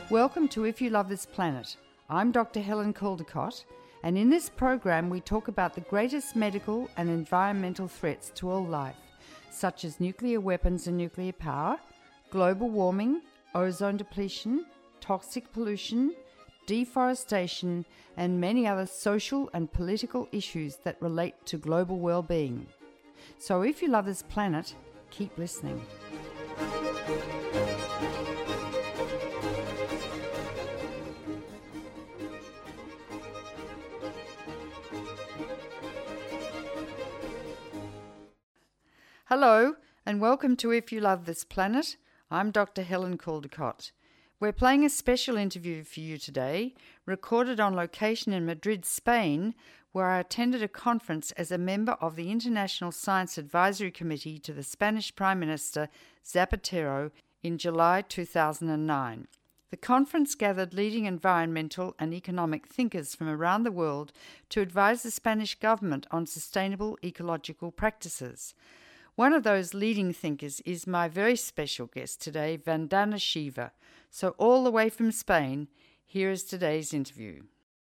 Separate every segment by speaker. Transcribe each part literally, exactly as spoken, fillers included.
Speaker 1: Welcome to If You Love This Planet. I'm Doctor Helen Caldicott, and in this program we talk about the greatest medical and environmental threats to all life, such as nuclear weapons and nuclear power, global warming, ozone depletion, toxic pollution, deforestation, and many other social and political issues that relate to global well-being. So if you love this planet, keep listening. Hello, and welcome to If You Love This Planet. I'm Doctor Helen Caldicott. We're playing a special interview for you today, recorded on location in Madrid, Spain, where I attended a conference as a member of the International Science Advisory Committee to the Spanish Prime Minister Zapatero in July two thousand nine. The conference gathered leading environmental and economic thinkers from around the world to advise the Spanish government on sustainable ecological practices. One of those leading thinkers is my very special guest today, Vandana Shiva. So all the way from Spain, here is today's interview.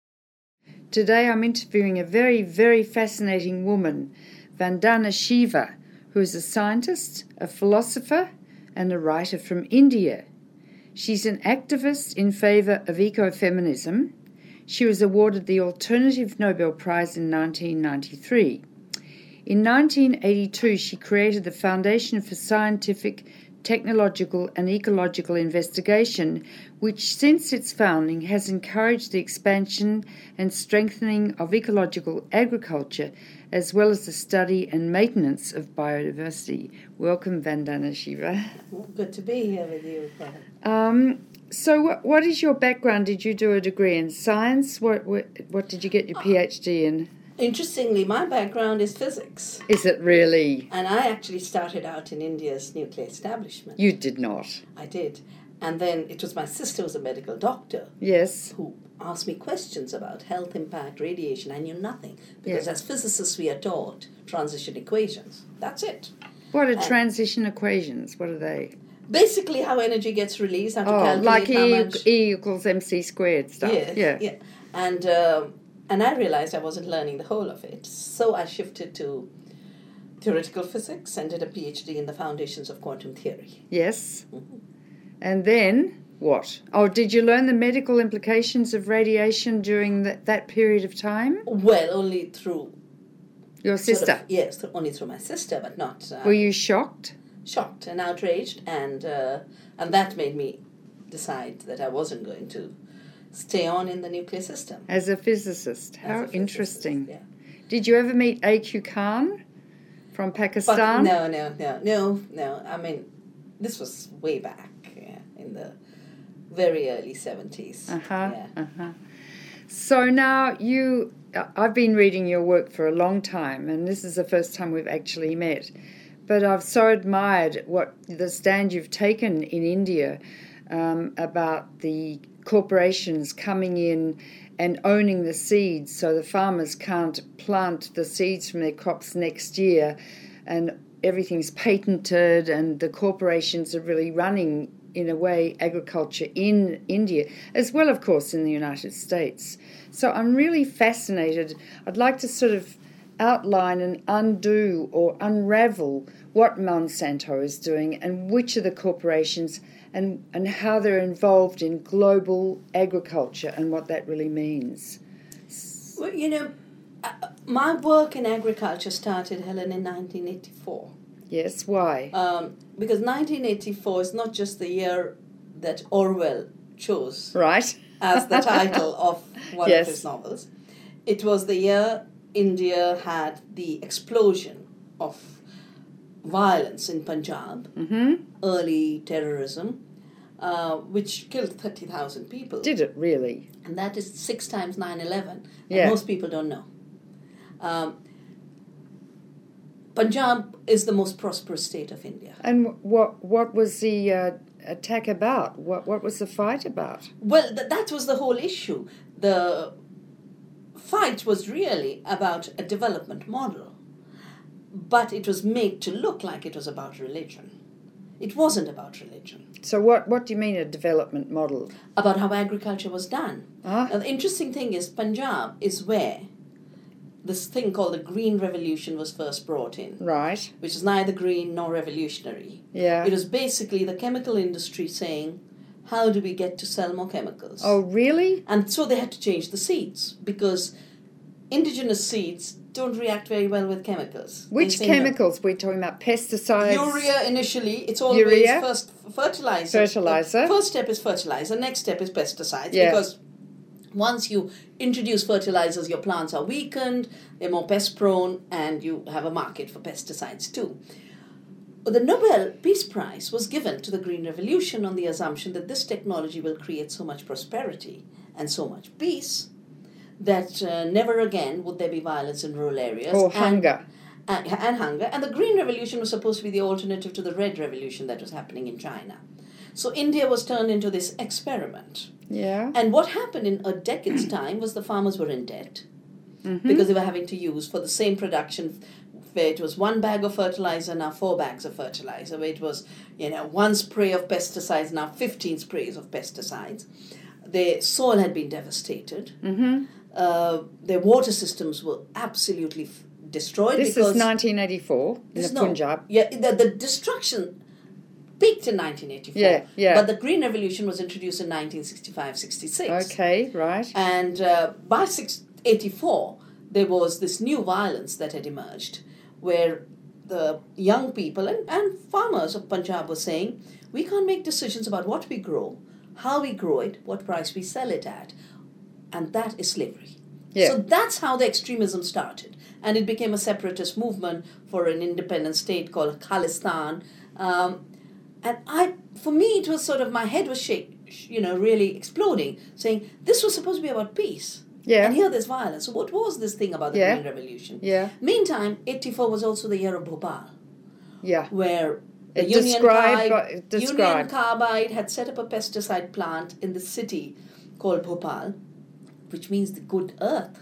Speaker 1: Today I'm interviewing a very, very fascinating woman, Vandana Shiva, who is a scientist, a philosopher, and a writer from India. She's an activist in favour of ecofeminism. She was awarded the Alternative Nobel Prize in nineteen ninety-three. In nineteen eighty-two, she created the Foundation for Scientific, Technological and Ecological Investigation, which since its founding has encouraged the expansion and strengthening of ecological agriculture, as well as the study and maintenance of biodiversity. Welcome, Vandana Shiva.
Speaker 2: Good to be here with you.
Speaker 1: Um, so what, what is your background? Did you do a degree in science? What, what, what did you get your PhD in?
Speaker 2: Interestingly, my background is physics.
Speaker 1: Is it really?
Speaker 2: And I actually started out in India's nuclear establishment.
Speaker 1: You did not.
Speaker 2: I did. And then it was my sister who was a medical doctor.
Speaker 1: Yes.
Speaker 2: Who asked me questions about health impact, radiation. I knew nothing. Because
Speaker 1: Yeah.
Speaker 2: as physicists we are taught transition equations. That's it.
Speaker 1: What are
Speaker 2: And
Speaker 1: transition equations? What are they?
Speaker 2: basically how energy gets released, how to
Speaker 1: Oh,
Speaker 2: calculate
Speaker 1: like
Speaker 2: how
Speaker 1: E,
Speaker 2: much.
Speaker 1: E equals mc squared stuff.
Speaker 2: Yes,
Speaker 1: yeah.
Speaker 2: yeah. And... Um, And I realized I wasn't learning the whole of it. So I shifted to theoretical physics and did a PhD in the foundations of quantum theory.
Speaker 1: Yes.
Speaker 2: Mm-hmm.
Speaker 1: And then what? Oh, did you learn the medical implications of radiation during that, that period of time?
Speaker 2: Well, only through...
Speaker 1: Your
Speaker 2: sort
Speaker 1: sister?
Speaker 2: of- yes, th- only through my sister, but not... Uh,
Speaker 1: Were you shocked?
Speaker 2: shocked and outraged. And, uh, and that made me decide that I wasn't going to stay on in the nuclear system.
Speaker 1: As a physicist.
Speaker 2: As
Speaker 1: How
Speaker 2: a physicist,
Speaker 1: interesting.
Speaker 2: Yeah.
Speaker 1: Did you ever meet A Q Khan from
Speaker 2: But
Speaker 1: Pakistan?
Speaker 2: no, no, no, no, no. I mean, this was way back, yeah, in the very early seventies.
Speaker 1: Uh-huh,
Speaker 2: Yeah.
Speaker 1: uh-huh. So now you, I've been reading your work for a long time, and this is the first time we've actually met. But I've so admired what the stand you've taken in India um, about the corporations coming in and owning the seeds, so the farmers can't plant the seeds from their crops next year, and everything's patented, and the corporations are really running, in a way, agriculture in India, as well, of course, in the United States. So I'm really fascinated. I'd like to sort of outline and undo or unravel what Monsanto is doing and which are the corporations and, and how they're involved in global agriculture and what that really means.
Speaker 2: Well, you know, uh, my work in agriculture started, Helen, in nineteen eighty-four.
Speaker 1: Yes, why?
Speaker 2: Um, because nineteen eighty-four is not just the year that Orwell chose
Speaker 1: Right.
Speaker 2: as the title of one
Speaker 1: Yes.
Speaker 2: of his novels. It was the year India had the explosion of violence in Punjab,
Speaker 1: Mm-hmm.
Speaker 2: early terrorism, uh, which killed thirty thousand people.
Speaker 1: Did it really?
Speaker 2: And that is six times nine eleven.
Speaker 1: Yeah.
Speaker 2: Most people don't know. Um, Punjab is the most prosperous state of India.
Speaker 1: And what what was the uh, attack about? What what was the fight about?
Speaker 2: Well, th- that was the whole issue. The fight was really about a development model, but it was made to look like it was about religion. It wasn't about religion.
Speaker 1: So what, what do you mean a development model?
Speaker 2: About how agriculture was done.
Speaker 1: Ah.
Speaker 2: Now, the interesting thing is Punjab is where this thing called the Green Revolution was first brought in.
Speaker 1: Right.
Speaker 2: Which is neither green nor revolutionary.
Speaker 1: Yeah.
Speaker 2: It was basically the chemical industry saying, how do we get to sell more chemicals?
Speaker 1: Oh, really?
Speaker 2: And so they had to change the seeds because indigenous seeds don't react very well with chemicals.
Speaker 1: Which
Speaker 2: They say no.
Speaker 1: chemicals? We're talking about pesticides?
Speaker 2: Urea initially, it's always
Speaker 1: Urea?
Speaker 2: first fertilizer.
Speaker 1: Fertilizer.
Speaker 2: The first step is fertilizer, next step is pesticides.
Speaker 1: Yeah.
Speaker 2: Because once you introduce fertilizers, your plants are weakened, they're more pest prone, and you have a market for pesticides too. The Nobel Peace Prize was given to the Green Revolution on the assumption that this technology will create so much prosperity and so much peace that uh, never again would there be violence in rural areas.
Speaker 1: Or
Speaker 2: and,
Speaker 1: hunger.
Speaker 2: And, and hunger. And the Green Revolution was supposed to be the alternative to the Red Revolution that was happening in China. So India was turned into this experiment.
Speaker 1: Yeah.
Speaker 2: And what happened in a decade's time was the farmers were in debt
Speaker 1: Mm-hmm.
Speaker 2: because they were having to use for the same production where it was one bag of fertilizer, now four bags of fertilizer, where it was, you know, one spray of pesticides, now fifteen sprays of pesticides. Their soil had been devastated.
Speaker 1: Mm-hmm.
Speaker 2: Uh, their water systems were absolutely f- destroyed.
Speaker 1: This
Speaker 2: because
Speaker 1: is nineteen eighty-four in
Speaker 2: this-
Speaker 1: the
Speaker 2: no,
Speaker 1: Punjab.
Speaker 2: Yeah, the, the destruction peaked in nineteen eighty-four.
Speaker 1: Yeah, yeah.
Speaker 2: But the Green Revolution was introduced in nineteen sixty-five sixty-six.
Speaker 1: Okay, right.
Speaker 2: And uh, by eighty-four, there was this new violence that had emerged where the young people and, and farmers of Punjab were saying, we can't make decisions about what we grow, how we grow it, what price we sell it at. And that is slavery.
Speaker 1: Yeah.
Speaker 2: So that's how the extremism started. And it became a separatist movement for an independent state called Khalistan. Um, and I, for me, it was sort of, my head was shake, you know, really exploding, saying, this was supposed to be about peace.
Speaker 1: Yeah.
Speaker 2: And here there's violence. So what was this thing about the
Speaker 1: Yeah.
Speaker 2: Green Revolution?
Speaker 1: Yeah.
Speaker 2: Meantime, eighty-four was also the year of Bhopal,
Speaker 1: Yeah.
Speaker 2: where the
Speaker 1: It
Speaker 2: Union,
Speaker 1: described-
Speaker 2: Carbide,
Speaker 1: described.
Speaker 2: Union Carbide had set up a pesticide plant in the city called Bhopal, which means the good earth.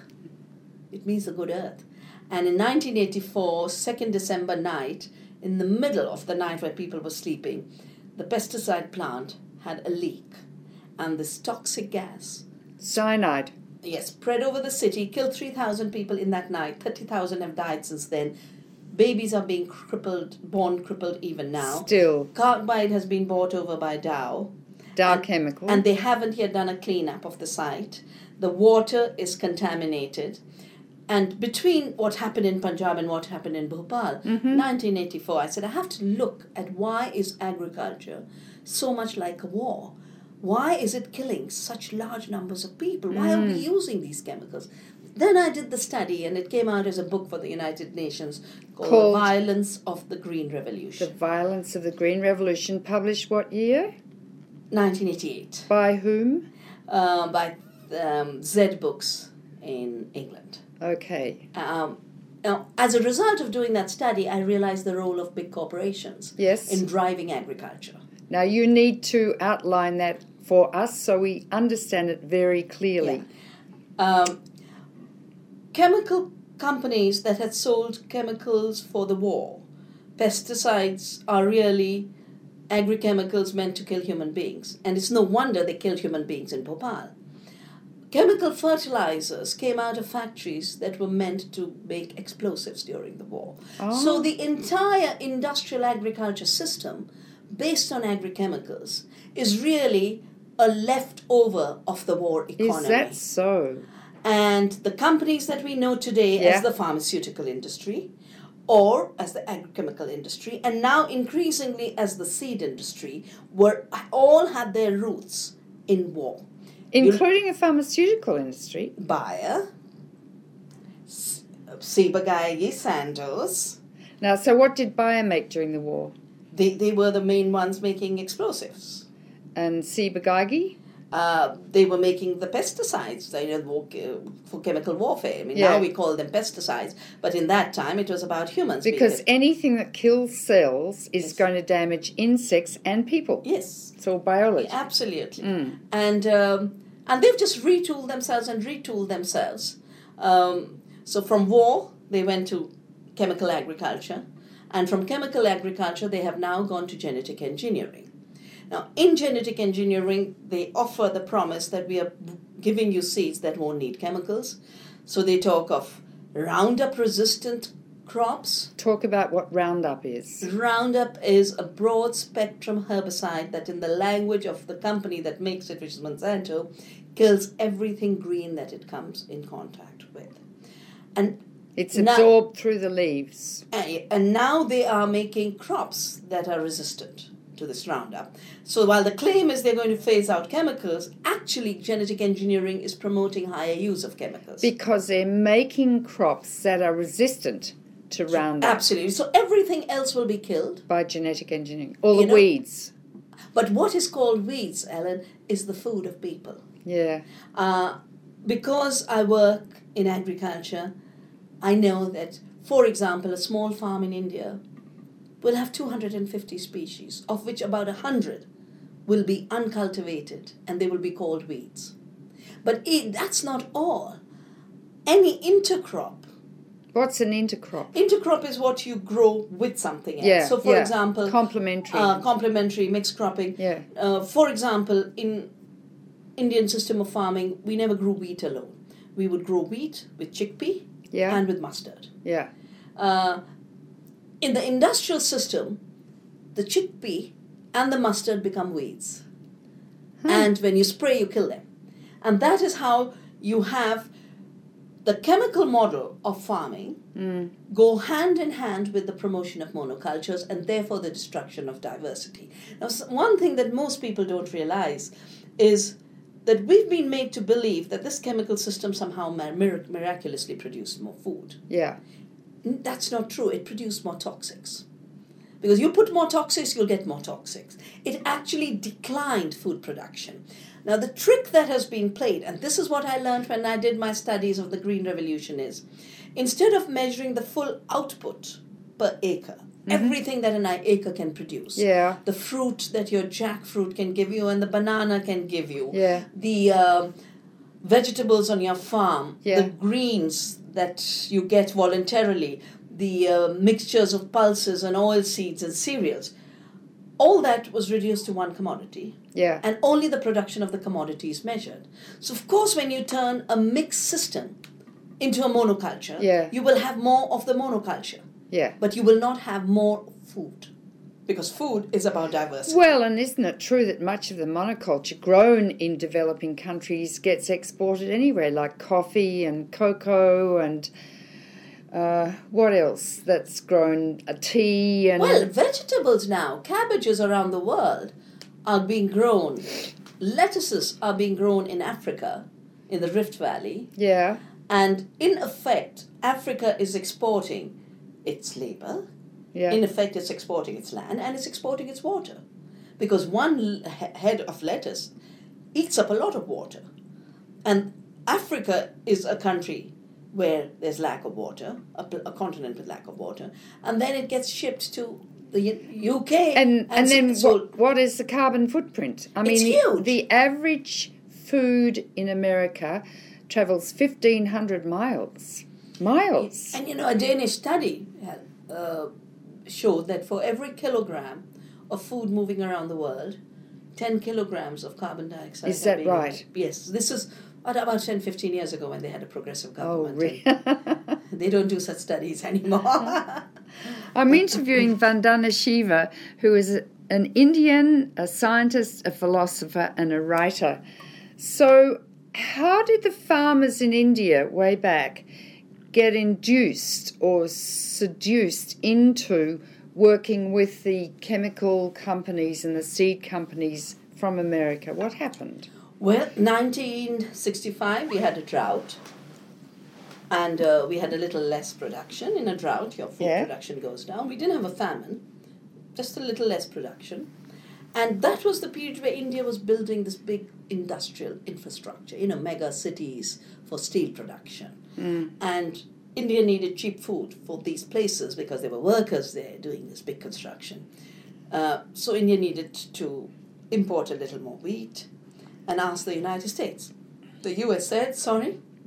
Speaker 2: It means the good earth. And in nineteen eighty-four, second December night, in the middle of the night where people were sleeping, the pesticide plant had a leak. And this toxic gas,
Speaker 1: Cyanide.
Speaker 2: yes, spread over the city, killed three thousand people in that night. thirty thousand have died since then. Babies are being crippled, born crippled even now.
Speaker 1: Still.
Speaker 2: Carbide has been bought over by Dow.
Speaker 1: Dow
Speaker 2: and,
Speaker 1: Chemical.
Speaker 2: And they haven't yet done a cleanup of the site. The water is contaminated. And between what happened in Punjab and what happened in Bhopal,
Speaker 1: Mm-hmm.
Speaker 2: nineteen eighty-four, I said, I have to look at why is agriculture so much like a war? Why is it killing such large numbers of people? Why are we
Speaker 1: Mm.
Speaker 2: using these chemicals? Then I did the study, and it came out as a book for the United Nations called,
Speaker 1: Called-
Speaker 2: The Violence of the Green
Speaker 1: The
Speaker 2: Revolution,
Speaker 1: Violence of the Green Revolution, published what year?
Speaker 2: nineteen eighty-eight,
Speaker 1: By whom?
Speaker 2: uh, by um, Z Books in England.
Speaker 1: Okay.
Speaker 2: Um, now, as a result of doing that study, I realized the role of big corporations
Speaker 1: Yes.
Speaker 2: in driving agriculture.
Speaker 1: Now you need to outline that for us so we understand it very clearly.
Speaker 2: Um, chemical companies that had sold chemicals for the war, pesticides are really agrichemicals meant to kill human beings. And it's no wonder they killed human beings in Bhopal. Chemical fertilizers came out of factories that were meant to make explosives during the war.
Speaker 1: Oh.
Speaker 2: So the entire industrial agriculture system, based on agrochemicals, is really a leftover of the war economy.
Speaker 1: Is that so?
Speaker 2: And the companies that we know today
Speaker 1: Yeah.
Speaker 2: as the pharmaceutical industry or as the agrochemical industry, and now increasingly as the seed industry, were all had their roots in war.
Speaker 1: Including a pharmaceutical industry.
Speaker 2: Bayer, S- Ciba-Geigy, Sandoz,
Speaker 1: Now, so what did Bayer make during the war?
Speaker 2: they, they were the main ones making explosives.
Speaker 1: And Ciba-Geigy?
Speaker 2: Uh, they were making the pesticides they, uh, for chemical warfare. I mean,
Speaker 1: Yeah.
Speaker 2: now we call them pesticides, but in that time it was about humans.
Speaker 1: Because anything that kills cells is
Speaker 2: Yes.
Speaker 1: going to damage insects and people.
Speaker 2: yes,
Speaker 1: It's all biology.
Speaker 2: absolutely.
Speaker 1: Mm.
Speaker 2: And um, and they've just retooled themselves and retooled themselves. Um, so from war, they went to chemical agriculture. And from chemical agriculture, they have now gone to genetic engineering. Now, in genetic engineering, they offer the promise that we are giving you seeds that won't need chemicals. So they talk of Roundup-resistant crops.
Speaker 1: Talk about what Roundup is.
Speaker 2: Roundup is a broad-spectrum herbicide that, in the language of the company that makes it, which is Monsanto, kills everything green that it comes in contact with. And
Speaker 1: it's
Speaker 2: now,
Speaker 1: absorbed through the leaves.
Speaker 2: And now they are making crops that are resistant to this Roundup. So while the claim is they're going to phase out chemicals, actually genetic engineering is promoting higher use of chemicals.
Speaker 1: Because they're making crops that are resistant to Roundup.
Speaker 2: Absolutely. So everything else will be killed.
Speaker 1: By genetic engineering. All the
Speaker 2: you know,
Speaker 1: weeds.
Speaker 2: But what is called weeds, Ellen, is the food of people.
Speaker 1: Yeah.
Speaker 2: Uh, because I work in agriculture, I know that, for example, a small farm in India will have two hundred fifty species, of which about one hundred will be uncultivated, and they will be called weeds. But it, that's not all. Any intercrop.
Speaker 1: What's an intercrop?
Speaker 2: Intercrop is what you grow with something else.
Speaker 1: Yeah,
Speaker 2: so, for
Speaker 1: yeah.
Speaker 2: example...
Speaker 1: Complementary.
Speaker 2: Uh, complementary, mixed cropping.
Speaker 1: Yeah.
Speaker 2: Uh, for example, in Indian system of farming, we never grew wheat alone. We would grow wheat with chickpea
Speaker 1: yeah.
Speaker 2: and with mustard.
Speaker 1: Yeah.
Speaker 2: Uh, in the industrial system, the chickpea and the mustard become weeds. Hmm. And when you spray, you kill them. And that is how you have the chemical model of farming mm. go hand in hand with the promotion of monocultures and therefore the destruction of diversity. Now, one thing that most people don't realize is that we've been made to believe that this chemical system somehow mir- miraculously produced more food.
Speaker 1: Yeah.
Speaker 2: That's not true. It produced more toxics. Because you put more toxics, you'll get more toxics. It actually declined food production. Now, the trick that has been played, and this is what I learned when I did my studies of the Green Revolution, is instead of measuring the full output per acre, mm-hmm. everything that an acre can produce,
Speaker 1: yeah.
Speaker 2: the fruit that your jackfruit can give you and the banana can give you,
Speaker 1: yeah.
Speaker 2: the uh, vegetables on your farm,
Speaker 1: yeah.
Speaker 2: the greens that you get voluntarily, the uh, mixtures of pulses and oil seeds and cereals, all that was reduced to one commodity.
Speaker 1: Yeah.
Speaker 2: And only the production of the commodity is measured. So, of course, when you turn a mixed system into a monoculture,
Speaker 1: yeah.
Speaker 2: you will have more of the monoculture.
Speaker 1: Yeah.
Speaker 2: But you will not have more food. Because food is about diversity.
Speaker 1: Well, and isn't it true that much of the monoculture grown in developing countries gets exported anywhere, like coffee and cocoa and... Uh, what else that's grown? A tea and...
Speaker 2: Well, vegetables now, cabbages around the world are being grown. Lettuces are being grown in Africa, in the Rift Valley.
Speaker 1: Yeah.
Speaker 2: And in effect, Africa is exporting its labor.
Speaker 1: Yeah.
Speaker 2: In effect, it's exporting its land and it's exporting its water. Because one head of lettuce eats up a lot of water. And Africa is a country where there's lack of water, a, a continent with lack of water, and then it gets shipped to the U K.
Speaker 1: And and, and then
Speaker 2: so,
Speaker 1: what, what is the carbon footprint? I mean,
Speaker 2: it's huge.
Speaker 1: The, the average food in America travels fifteen hundred miles. Miles.
Speaker 2: And, you know, a Danish study uh, showed that for every kilogram of food moving around the world, ten kilograms of carbon dioxide.
Speaker 1: Is that
Speaker 2: being
Speaker 1: right?
Speaker 2: Emitted. Yes. This is about ten, fifteen years ago when they had a progressive government.
Speaker 1: Oh, really?
Speaker 2: They don't do such studies anymore.
Speaker 1: I'm interviewing Vandana Shiva, who is an Indian, a scientist, a philosopher, and a writer. So how did the farmers in India way back get induced or seduced into working with the chemical companies and the seed companies from America? What happened?
Speaker 2: Well, nineteen sixty-five, we had a drought, and uh, we had a little less production. In a drought, your food
Speaker 1: yeah.
Speaker 2: production goes down. We didn't have a famine, just a little less production. And that was the period where India was building this big industrial infrastructure, you know, mega cities for steel production.
Speaker 1: Mm.
Speaker 2: And India needed cheap food for these places because there were workers there doing this big construction. Uh, so India needed to import a little more wheat and asked the United States. The U S said, sorry,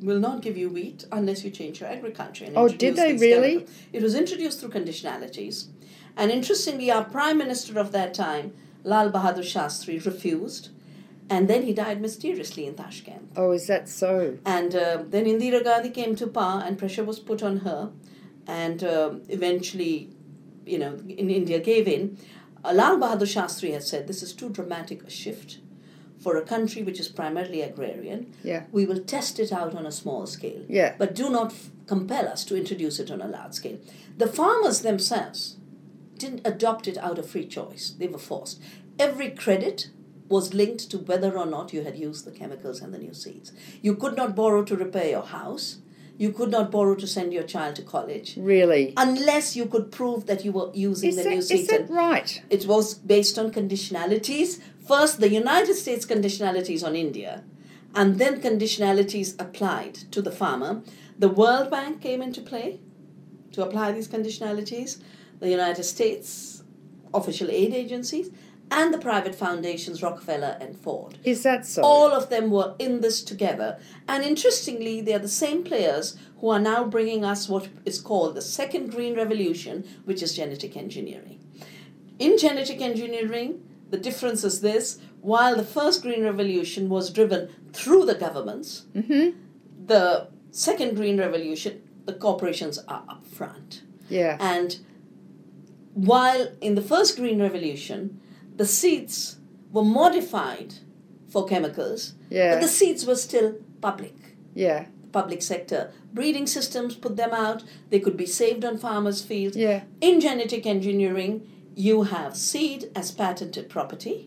Speaker 2: will not give you wheat unless you change your agriculture. And
Speaker 1: Oh, did
Speaker 2: introduce
Speaker 1: they
Speaker 2: these
Speaker 1: really?
Speaker 2: chemicals. It was introduced through conditionalities. And interestingly, our Prime Minister of that time, Lal Bahadur Shastri, refused. And then he died mysteriously in Tashkent.
Speaker 1: Oh, is that so?
Speaker 2: And uh, then Indira Gandhi came to power and pressure was put on her. And uh, eventually, you know, in India gave in. Uh, Lal Bahadur Shastri had said, this is too dramatic a shift for a country which is primarily agrarian.
Speaker 1: Yeah.
Speaker 2: We will test it out on a small scale.
Speaker 1: Yeah.
Speaker 2: But do not f- compel us to introduce it on a large scale. The farmers themselves didn't adopt it out of free choice. They were forced. Every credit was linked to whether or not you had used the chemicals and the new seeds. You could not borrow to repair your house. You could not borrow to send your child to college.
Speaker 1: Really?
Speaker 2: Unless you could prove that you were using
Speaker 1: Is
Speaker 2: the
Speaker 1: that,
Speaker 2: new seeds.
Speaker 1: is that
Speaker 2: And
Speaker 1: right?
Speaker 2: it was based on conditionalities. First, the United States conditionalities on India, and then conditionalities applied to the farmer. The World Bank came into play to apply these conditionalities. The United States official aid agencies, and the private foundations, Rockefeller and Ford.
Speaker 1: Is that so?
Speaker 2: All of them were in this together. And interestingly, they are the same players who are now bringing us what is called the second green revolution, which is genetic engineering. In genetic engineering, the difference is this: while the first green revolution was driven through the governments,
Speaker 1: Mm-hmm.
Speaker 2: the second green revolution, the corporations are up front.
Speaker 1: Yeah.
Speaker 2: And while in the first green revolution, the seeds were modified for chemicals,
Speaker 1: Yeah.
Speaker 2: but the seeds were still public,
Speaker 1: Yeah.
Speaker 2: public sector. Breeding systems put them out. They could be saved on farmers' fields.
Speaker 1: Yeah.
Speaker 2: In genetic engineering, you have seed as patented property.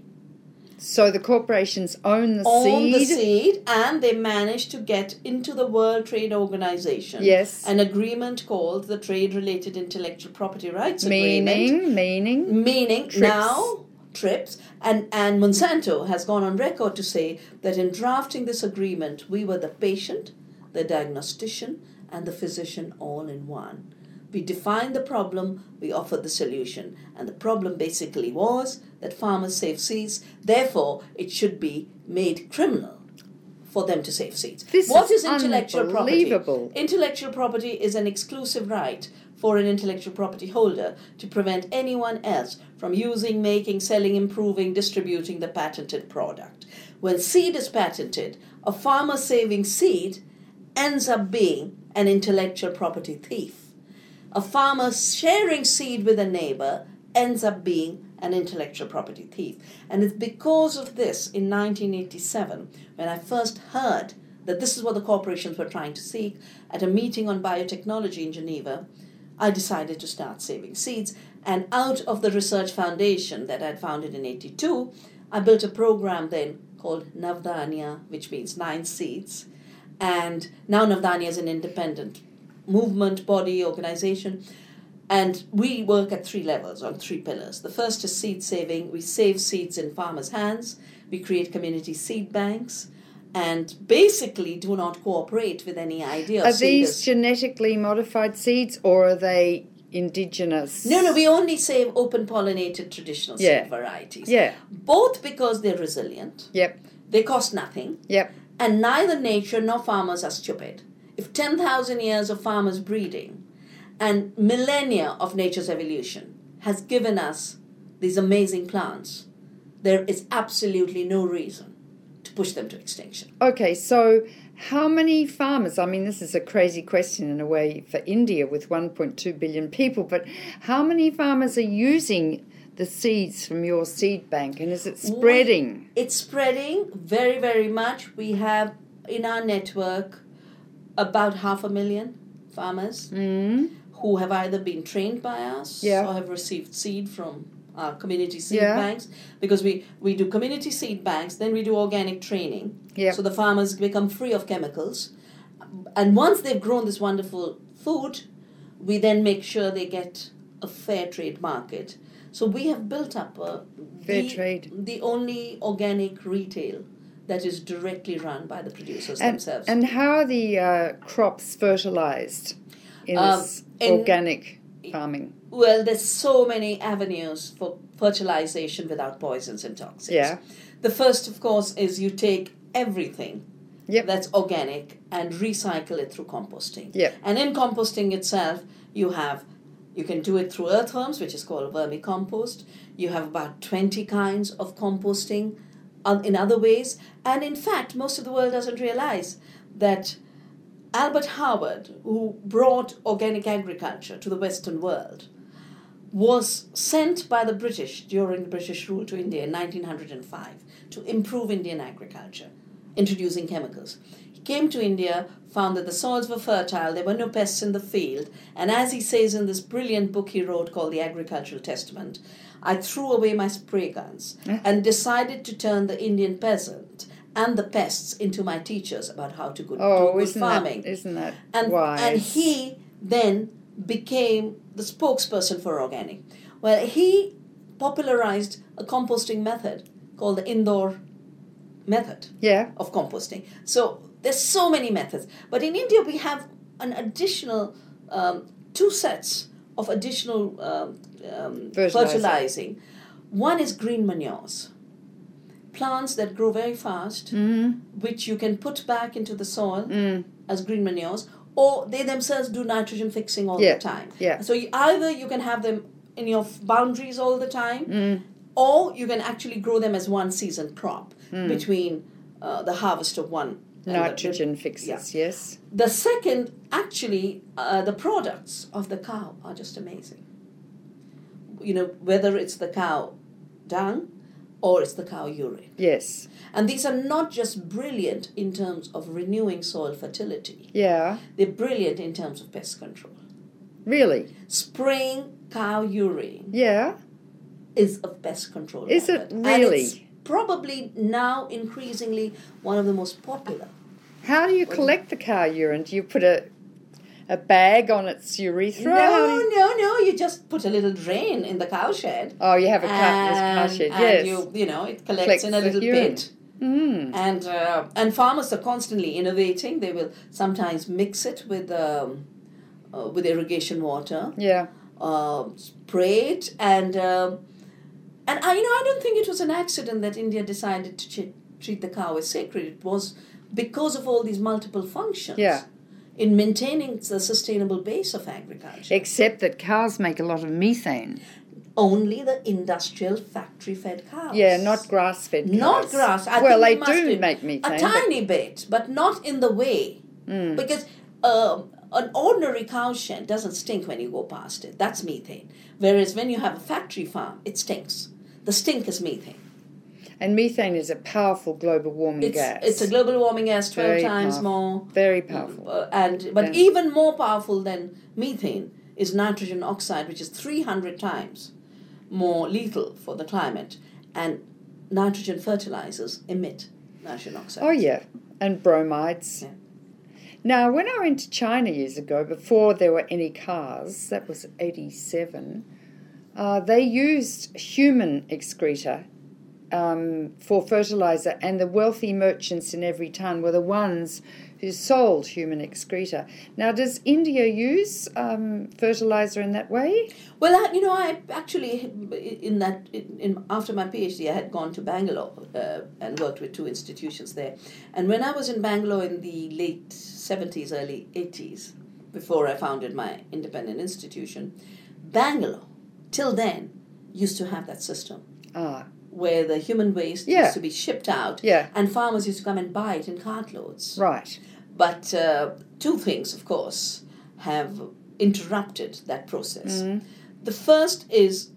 Speaker 1: So the corporations own the
Speaker 2: Own
Speaker 1: seed.
Speaker 2: the seed, and they managed to get into the World Trade Organization
Speaker 1: Yes.
Speaker 2: an agreement called the Trade-Related Intellectual Property Rights Agreement.
Speaker 1: Meaning, meaning.
Speaker 2: Meaning
Speaker 1: Trips.
Speaker 2: now trips and, and Monsanto has gone on record to say that in drafting this agreement we were the patient, the diagnostician and the physician all in one. We defined the problem, we offered the solution, and the problem basically was that farmers save seeds, therefore it should be made criminal for them to save seeds.
Speaker 1: This
Speaker 2: What
Speaker 1: is
Speaker 2: is intellectual property?
Speaker 1: unbelievable.
Speaker 2: Intellectual property is an exclusive right for an intellectual property holder to prevent anyone else from using, making, selling, improving, distributing the patented product. When seed is patented, a farmer saving seed ends up being an intellectual property thief. A farmer sharing seed with a neighbor ends up being an intellectual property thief. And it's because of this, in nineteen eighty-seven, when I first heard that this is what the corporations were trying to seek, at a meeting on biotechnology in Geneva, I decided to start saving seeds. And out of the research foundation that I had founded in eighty-two, I built a program then called Navdanya, which means nine seeds. And now Navdanya is an independent movement, body, organization. And we work at three levels, on three pillars. The first is seed saving. We save seeds in farmers' hands. We create community seed banks. And basically do not cooperate with any idea of
Speaker 1: Are these
Speaker 2: seeders.
Speaker 1: genetically modified seeds or are they indigenous?
Speaker 2: No, no, we only save open-pollinated traditional
Speaker 1: Yeah.
Speaker 2: seed varieties.
Speaker 1: Yeah.
Speaker 2: Both because they're resilient,
Speaker 1: Yep.
Speaker 2: they cost nothing,
Speaker 1: Yep.
Speaker 2: and neither nature nor farmers are stupid. If ten thousand years of farmers breeding and millennia of nature's evolution has given us these amazing plants, there is absolutely no reason to push them to extinction.
Speaker 1: Okay, so how many farmers, I mean, this is a crazy question in a way for India with one point two billion people, but how many farmers are using the seeds from your seed bank, and is it spreading?
Speaker 2: We, it's spreading very, very much. We have in our network about half a million farmers
Speaker 1: Mm.
Speaker 2: who have either been trained by us
Speaker 1: Yeah.
Speaker 2: or have received seed from our community seed
Speaker 1: Yeah.
Speaker 2: banks, because we, we do community seed banks, then we do organic training.
Speaker 1: Yeah.
Speaker 2: So the farmers become free of chemicals. And once they've grown this wonderful food, we then make sure they get a fair trade market. So we have built up a,
Speaker 1: Fair
Speaker 2: the,
Speaker 1: trade.
Speaker 2: the only organic retail that is directly run by the producers
Speaker 1: And,
Speaker 2: themselves.
Speaker 1: and how are the uh, crops fertilized in
Speaker 2: Um,
Speaker 1: this
Speaker 2: in-
Speaker 1: organic farming?
Speaker 2: Well, there's so many avenues for fertilization without poisons and toxins.
Speaker 1: Yeah.
Speaker 2: The first, of course, is you take everything
Speaker 1: Yep.
Speaker 2: that's organic and recycle it through composting.
Speaker 1: Yep.
Speaker 2: And in composting itself, you have you can do it through earthworms, which is called vermicompost. You have about twenty kinds of composting in other ways. And in fact, most of the world doesn't realize that Albert Howard, who brought organic agriculture to the Western world, was sent by the British during the British rule to India in nineteen oh five to improve Indian agriculture, introducing chemicals. He came to India, found that the soils were fertile, there were no pests in the field, and as he says in this brilliant book he wrote called The Agricultural Testament, I threw away my spray guns and decided to turn the Indian peasant and the pests into my teachers about how to good,
Speaker 1: oh,
Speaker 2: do good
Speaker 1: isn't
Speaker 2: farming.
Speaker 1: That, isn't that
Speaker 2: and,
Speaker 1: wise?
Speaker 2: And he then became the spokesperson for organic. Well, he popularized a composting method called the Indore method
Speaker 1: yeah.
Speaker 2: of composting. So there's so many methods. But in India, we have an additional um, two sets of additional um, um, fertilizing. One is green manures. Plants that grow very fast,
Speaker 1: mm-hmm.
Speaker 2: which you can put back into the soil
Speaker 1: mm.
Speaker 2: as green manures, or they themselves do nitrogen fixing all
Speaker 1: yeah.
Speaker 2: the time.
Speaker 1: Yeah.
Speaker 2: So you, either you can have them in your boundaries all the time,
Speaker 1: mm.
Speaker 2: or you can actually grow them as one season crop
Speaker 1: mm.
Speaker 2: between uh, the harvest of one.
Speaker 1: Nitrogen
Speaker 2: the,
Speaker 1: fixes,
Speaker 2: yeah.
Speaker 1: yes.
Speaker 2: The second, actually, uh, the products of the cow are just amazing. You know, whether it's the cow dung or it's the cow urine.
Speaker 1: Yes.
Speaker 2: And these are not just brilliant in terms of renewing soil fertility.
Speaker 1: Yeah.
Speaker 2: They're brilliant in terms of pest control.
Speaker 1: Really?
Speaker 2: Spraying cow urine
Speaker 1: yeah.
Speaker 2: is a pest control
Speaker 1: Is
Speaker 2: method.
Speaker 1: it really?
Speaker 2: And it's probably now increasingly one of the most popular.
Speaker 1: How do you collect the cow urine? Do you put a a bag on its urethra?
Speaker 2: No,
Speaker 1: you...
Speaker 2: no, no. You just put a little drain in the cow shed.
Speaker 1: Oh, you have a cow,
Speaker 2: and,
Speaker 1: cow shed,
Speaker 2: and
Speaker 1: yes.
Speaker 2: you, you know, it collects,
Speaker 1: Collects
Speaker 2: in a little
Speaker 1: the urine.
Speaker 2: pit.
Speaker 1: Mm.
Speaker 2: And uh, and farmers are constantly innovating. They will sometimes mix it with um, uh, with irrigation water.
Speaker 1: Yeah.
Speaker 2: Uh, spray it, and um, and I you know I don't think it was an accident that India decided to ch- treat the cow as sacred. It was because of all these multiple functions.
Speaker 1: Yeah.
Speaker 2: In maintaining the sustainable base of agriculture.
Speaker 1: Except that cows make a lot of methane.
Speaker 2: Only the industrial factory-fed cows.
Speaker 1: Yeah, not grass-fed cows.
Speaker 2: Not grass. I
Speaker 1: well,
Speaker 2: think
Speaker 1: they do
Speaker 2: be
Speaker 1: make methane.
Speaker 2: A tiny but... bit, but not in the way.
Speaker 1: Mm.
Speaker 2: Because uh, an ordinary cow shed doesn't stink when you go past it. That's methane. Whereas when you have a factory farm, it stinks. The stink is methane.
Speaker 1: And methane is a powerful global warming
Speaker 2: it's,
Speaker 1: gas.
Speaker 2: It's a global warming gas, twelve
Speaker 1: Very
Speaker 2: times
Speaker 1: powerful.
Speaker 2: more.
Speaker 1: Very powerful.
Speaker 2: Uh, and But
Speaker 1: yeah.
Speaker 2: even more powerful than methane is nitrogen oxide, which is three hundred times more lethal for the climate. And nitrogen fertilizers emit nitrogen oxide.
Speaker 1: Oh, yeah. And bromides.
Speaker 2: Yeah.
Speaker 1: Now, when I went to China years ago, before there were any cars, that was eighty-seven, uh, they used human excreta um, for fertilizer, and the wealthy merchants in every town were the ones who sold human excreta. Now, does India use um, fertilizer in that way?
Speaker 2: Well, I, you know, I actually, in that, in, in after my PhD, I had gone to Bangalore uh, and worked with two institutions there. And when I was in Bangalore in the late seventies, early eighties, before I founded my independent institution, Bangalore, till then, used to have that system.
Speaker 1: Ah.
Speaker 2: Where the human waste
Speaker 1: yeah.
Speaker 2: used to be shipped out,
Speaker 1: yeah.
Speaker 2: and farmers used to come and buy it in cartloads.
Speaker 1: Right.
Speaker 2: But uh, two things, of course, have interrupted that process.
Speaker 1: Mm.
Speaker 2: The first is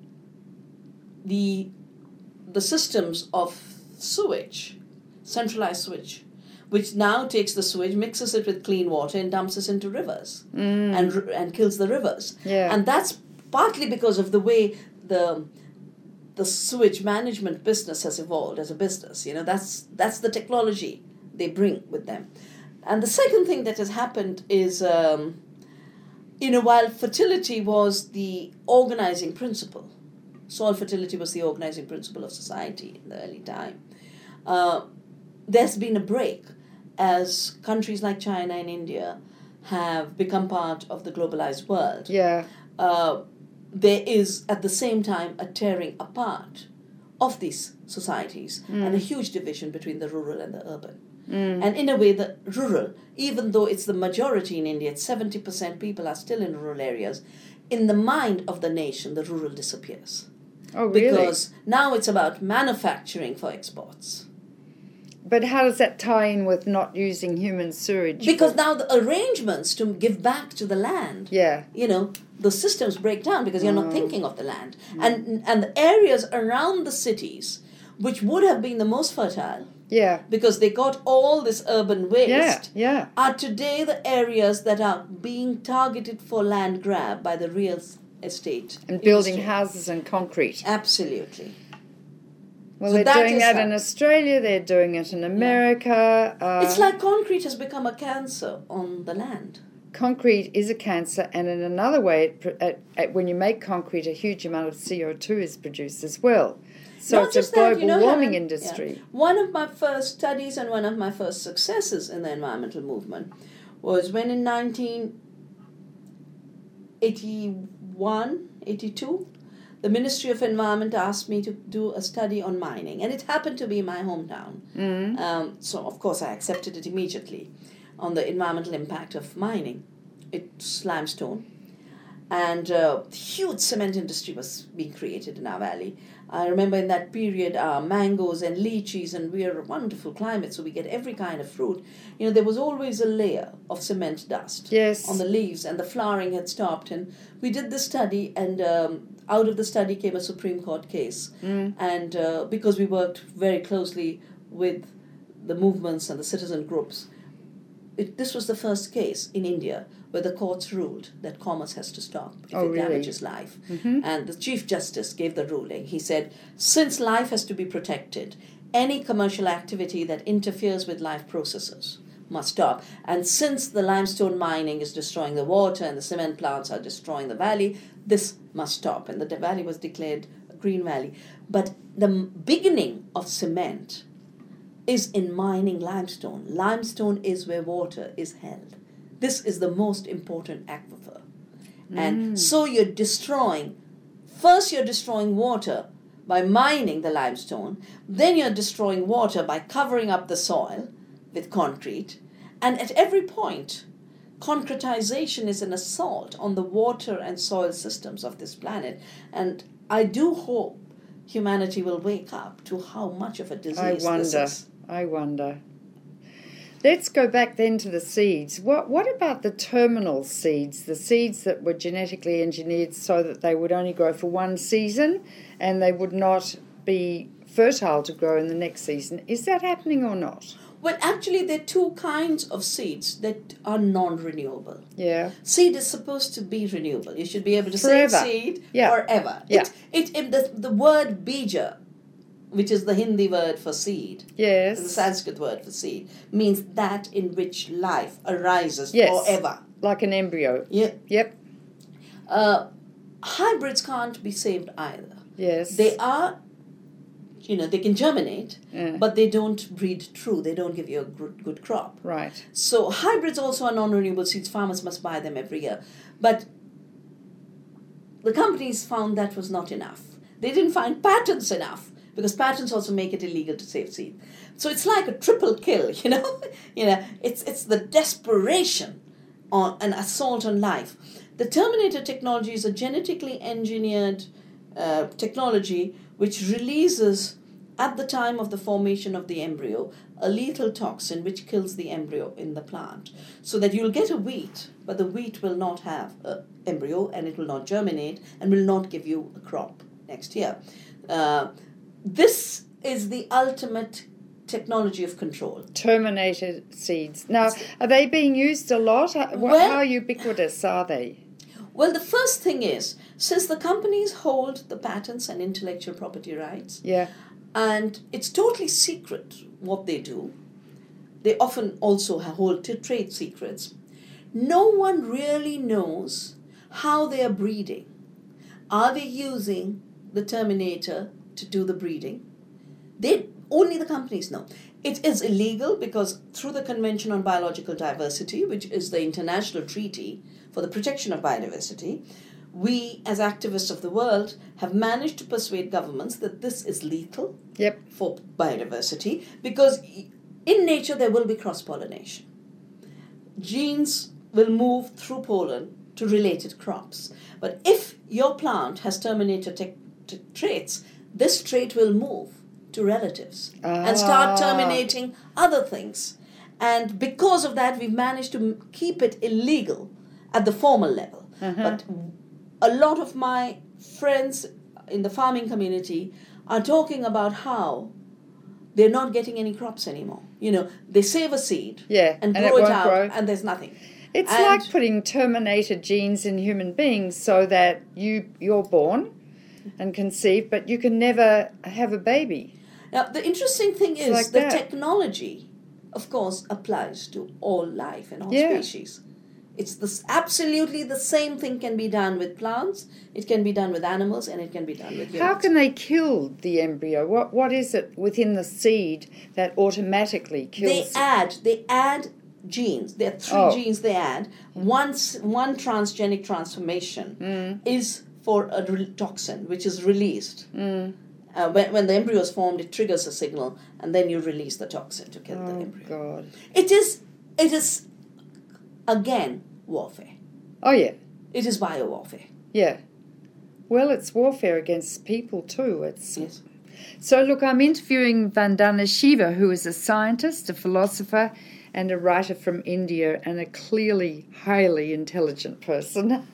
Speaker 2: the the systems of sewage, centralized sewage, which now takes the sewage, mixes it with clean water, and dumps it into rivers,
Speaker 1: mm.
Speaker 2: and and kills the rivers.
Speaker 1: Yeah.
Speaker 2: And that's partly because of the way the the sewage management business has evolved as a business. You know, that's that's the technology they bring with them. And the second thing that has happened is, um, you know, while fertility was the organizing principle, soil fertility was the organizing principle of society in the early time, uh, there's been a break as countries like China and India have become part of the globalized world.
Speaker 1: Yeah.
Speaker 2: Uh, there is at the same time a tearing apart of these societies mm. and a huge division between the rural and the urban. Mm. And in a way, the rural, even though it's the majority in India, it's seventy percent people are still in rural areas, in the mind of the nation, the rural disappears.
Speaker 1: Oh, really?
Speaker 2: Because now it's about manufacturing for exports.
Speaker 1: But how does that tie in with not using human sewage?
Speaker 2: Because now the arrangements to give back to the land,
Speaker 1: yeah,
Speaker 2: you know, the systems break down because you're mm. not thinking of the land. Mm. And and the areas around the cities, which would have been the most fertile,
Speaker 1: yeah,
Speaker 2: because they got all this urban waste,
Speaker 1: yeah, yeah,
Speaker 2: are today the areas that are being targeted for land grab by the real estate
Speaker 1: and building
Speaker 2: industry.
Speaker 1: Houses and concrete.
Speaker 2: Absolutely.
Speaker 1: Well,
Speaker 2: So
Speaker 1: they're
Speaker 2: that
Speaker 1: doing
Speaker 2: is
Speaker 1: that
Speaker 2: how-
Speaker 1: in Australia, they're doing it in America.
Speaker 2: Yeah.
Speaker 1: Uh,
Speaker 2: It's like concrete has become a cancer on the land.
Speaker 1: concrete is a cancer, and in another way, it, pr- at, at, when you make concrete, a huge amount of C O two is produced as well. So
Speaker 2: Not
Speaker 1: it's a
Speaker 2: just that,
Speaker 1: global
Speaker 2: you know,
Speaker 1: warming
Speaker 2: Helen,
Speaker 1: industry.
Speaker 2: yeah. One of my first studies and one of my first successes in the environmental movement was when in nineteen eighty-one, eighty-two, the Ministry of Environment asked me to do a study on mining. And it happened to be my hometown.
Speaker 1: Mm.
Speaker 2: Um, so, of course, I accepted it immediately on the environmental impact of mining. It's limestone. And a huge cement industry was being created in our valley. I remember in that period, uh, mangoes and lychees, and we are a wonderful climate, so we get every kind of fruit. You know, there was always a layer of cement dust
Speaker 1: Yes.
Speaker 2: on the leaves, and the flowering had stopped. And we did this study, and um, out of the study came a Supreme Court case.
Speaker 1: Mm.
Speaker 2: And uh, because we worked very closely with the movements and the citizen groups, it, this was the first case in India where the courts ruled that commerce has to stop if
Speaker 1: Oh,
Speaker 2: it
Speaker 1: really?
Speaker 2: damages life.
Speaker 1: Mm-hmm.
Speaker 2: And the Chief Justice gave the ruling. He said, since life has to be protected, any commercial activity that interferes with life processes must stop. And since the limestone mining is destroying the water and the cement plants are destroying the valley, this must stop. And the valley was declared a green valley. But the beginning of cement is in mining limestone. Limestone is where water is held. This is the most important aquifer. Mm. And so you're destroying, first you're destroying water by mining the limestone, then you're destroying water by covering up the soil with concrete, and at every point, concretization is an assault on the water and soil systems of this planet. And I do hope humanity will wake up to how much of a disease
Speaker 1: I wonder.
Speaker 2: this is.
Speaker 1: I wonder. Let's go back then to the seeds. What what about the terminal seeds, the seeds that were genetically engineered so that they would only grow for one season and they would not be fertile to grow in the next season? Is that happening or not?
Speaker 2: Well, actually, there are two kinds of seeds that are non-renewable.
Speaker 1: Yeah.
Speaker 2: Seed is supposed to be renewable. You should be able to
Speaker 1: Forever.
Speaker 2: say seed
Speaker 1: Yeah.
Speaker 2: forever.
Speaker 1: Yeah.
Speaker 2: It, it, it, the, the word bija, which is the Hindi word for seed,
Speaker 1: Yes.
Speaker 2: the Sanskrit word for seed, means that in which life arises
Speaker 1: Yes.
Speaker 2: forever.
Speaker 1: Like an embryo.
Speaker 2: Yeah.
Speaker 1: Yep.
Speaker 2: Uh, hybrids can't be saved either.
Speaker 1: Yes.
Speaker 2: They are, you know, they can germinate,
Speaker 1: Yeah.
Speaker 2: but they don't breed true. They don't give you a good, good crop.
Speaker 1: Right.
Speaker 2: So hybrids also are non-renewable seeds. Farmers must buy them every year. But the companies found that was not enough. They didn't find patents enough, because patents also make it illegal to save seed. So it's like a triple kill, you know. you know, it's it's the desperation on an assault on life. The Terminator technology is a genetically engineered uh, technology which releases, at the time of the formation of the embryo, a lethal toxin which kills the embryo in the plant. So that you'll get a wheat, but the wheat will not have an embryo, and it will not germinate, and will not give you a crop next year. Uh, this is the ultimate technology of control.
Speaker 1: Terminated seeds. Now, are they being used a lot? How,
Speaker 2: Well-
Speaker 1: how ubiquitous are they?
Speaker 2: Well, the first thing is, since the companies hold the patents and intellectual property rights,
Speaker 1: Yeah.
Speaker 2: and it's totally secret what they do, they often also hold t- trade secrets, no one really knows how they are breeding. Are they using the Terminator to do the breeding? They only the companies know. It is illegal because through the Convention on Biological Diversity, which is the international treaty for the protection of biodiversity, we as activists of the world have managed to persuade governments that this is lethal
Speaker 1: Yep.
Speaker 2: for biodiversity, because in nature there will be cross-pollination. Genes will move through pollen to related crops. But if your plant has terminator te- t- traits, this trait will move to relatives
Speaker 1: Ah.
Speaker 2: and start terminating other things. And because of that, we've managed to m- keep it illegal at the formal level.
Speaker 1: Uh-huh.
Speaker 2: But a lot of my friends in the farming community are talking about how they're not getting any crops anymore. You know, they save a seed
Speaker 1: Yeah,
Speaker 2: and,
Speaker 1: and it
Speaker 2: grow it,
Speaker 1: won't
Speaker 2: out,
Speaker 1: grow.
Speaker 2: and there's nothing.
Speaker 1: It's
Speaker 2: And-
Speaker 1: like putting terminator genes in human beings so that you, you're born and conceived, but you can never have a baby.
Speaker 2: Now, the interesting thing
Speaker 1: It's
Speaker 2: is
Speaker 1: like
Speaker 2: the
Speaker 1: that.
Speaker 2: technology, of course, applies to all life and all
Speaker 1: Yeah.
Speaker 2: species. It's this, absolutely the same thing can be done with plants, it can be done with animals, and it can be done with humans.
Speaker 1: How can they kill the embryo? What What is it within the seed that automatically
Speaker 2: they
Speaker 1: kills?
Speaker 2: add they add genes. There are three
Speaker 1: Oh.
Speaker 2: genes they add. One s- one transgenic transformation
Speaker 1: Mm.
Speaker 2: is for a re- toxin which is released.
Speaker 1: Mm.
Speaker 2: Uh, when, when the embryo is formed, it triggers a signal, and then you release the toxin to kill the
Speaker 1: Oh,
Speaker 2: embryo.
Speaker 1: God.
Speaker 2: It is, it is, again, warfare.
Speaker 1: Oh, yeah.
Speaker 2: It is bio-warfare.
Speaker 1: Yeah. Well, it's warfare against people too. It's
Speaker 2: Yes.
Speaker 1: So, look, I'm interviewing Vandana Shiva, who is a scientist, a philosopher, and a writer from India, and a clearly highly intelligent person.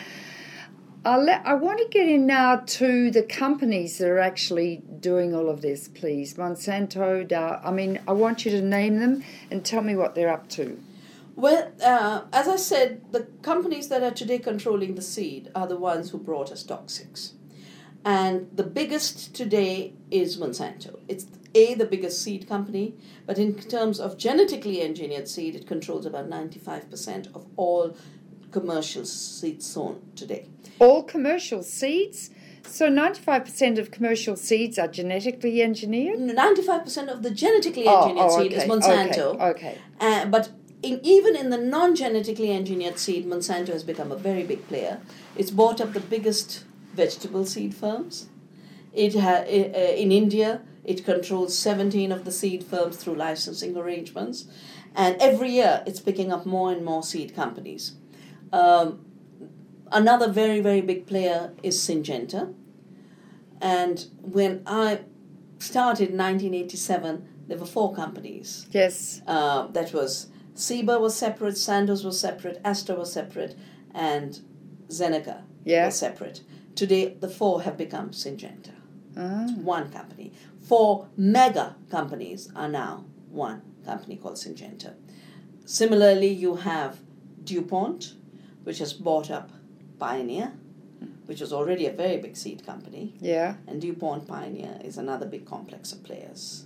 Speaker 1: I'll let, I want to get in now to the companies that are actually doing all of this, please. Monsanto, Dow. I mean, I want you to name them and tell me what they're up to.
Speaker 2: Well, uh, as I said, the companies that are today controlling the seed are the ones who brought us toxics. And the biggest today is Monsanto. It's A, the biggest seed company, but in terms of genetically engineered seed, it controls about ninety-five percent of all commercial seeds sown today.
Speaker 1: All commercial seeds? So ninety-five percent of commercial seeds are genetically engineered?
Speaker 2: ninety-five percent of the genetically
Speaker 1: Oh,
Speaker 2: engineered
Speaker 1: oh,
Speaker 2: seed is
Speaker 1: okay,
Speaker 2: Monsanto.
Speaker 1: Okay, okay.
Speaker 2: Uh, but in, even in the non-genetically engineered seed, Monsanto has become a very big player. It's bought up the biggest vegetable seed firms. It ha- uh, in India, it controls seventeen of the seed firms through licensing arrangements. And every year, it's picking up more and more seed companies. Um, another very, very big player is Syngenta. And when I started in nineteen eighty-seven, there were four companies.
Speaker 1: Yes.
Speaker 2: Uh, that was Ciba was separate, Sandoz was separate, Astra was separate, and Zeneca
Speaker 1: Yeah.
Speaker 2: was separate. Today, the four have become Syngenta.
Speaker 1: Ah.
Speaker 2: One company. Four mega companies are now one company called Syngenta. Similarly, you have DuPont, which has bought up Pioneer, which was already a very big seed company.
Speaker 1: Yeah.
Speaker 2: And DuPont Pioneer is another big complex of players.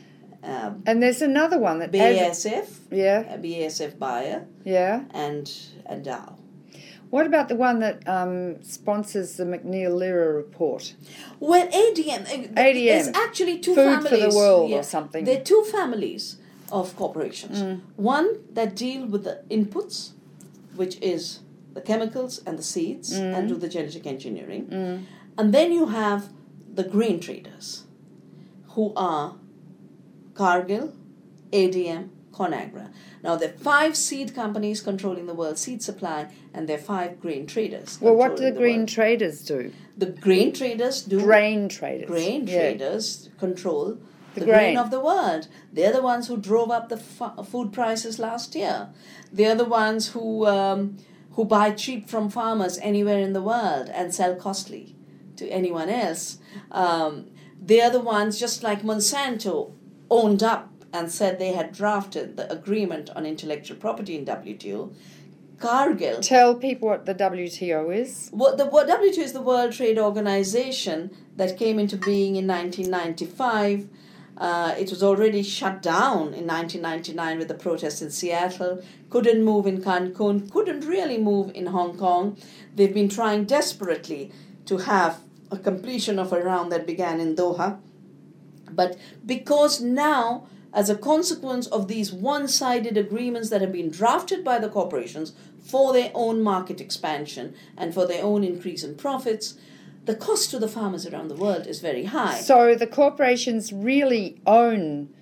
Speaker 2: Um,
Speaker 1: And there's another one that...
Speaker 2: B A S F,
Speaker 1: Yeah,
Speaker 2: uh, B A S F Bayer,
Speaker 1: yeah.
Speaker 2: and, and Dow.
Speaker 1: What about the one that um, sponsors the McNeil-Lehrer report?
Speaker 2: Well, A D M, uh,
Speaker 1: A D M,
Speaker 2: there's actually two
Speaker 1: Food
Speaker 2: families.
Speaker 1: for the World or something.
Speaker 2: There are two families of corporations.
Speaker 1: Mm.
Speaker 2: One that deal with the inputs, which is the chemicals and the seeds,
Speaker 1: Mm.
Speaker 2: and do the genetic engineering.
Speaker 1: Mm.
Speaker 2: And then you have the grain traders, who are Cargill, A D M, Conagra. Now, there are five seed companies controlling the world's seed supply, and there are five grain traders.
Speaker 1: Well, what do the
Speaker 2: controlling
Speaker 1: green
Speaker 2: world.
Speaker 1: traders do?
Speaker 2: The grain traders do.
Speaker 1: Grain traders.
Speaker 2: Grain
Speaker 1: Yeah.
Speaker 2: traders control
Speaker 1: The
Speaker 2: the,
Speaker 1: grain.
Speaker 2: grain. of the world. They're the ones who drove up the fu- food prices last year. They're the ones who um, who buy cheap from farmers anywhere in the world and sell costly to anyone else. Um, they're the ones, just like Monsanto owned up and said they had drafted the agreement on intellectual property in W T O. Cargill.
Speaker 1: Tell people what the W T O is.
Speaker 2: What the what W T O is the World Trade Organization that came into being in nineteen ninety-five. Uh, it was already shut down in nineteen ninety-nine with the protests in Seattle. Couldn't move in Cancun. Couldn't really move in Hong Kong. They've been trying desperately to have a completion of a round that began in Doha. But because now, as a consequence of these one-sided agreements that have been drafted by the corporations for their own market expansion and for their own increase in profits, the cost to the farmers around the world is very high.
Speaker 1: So the corporations really own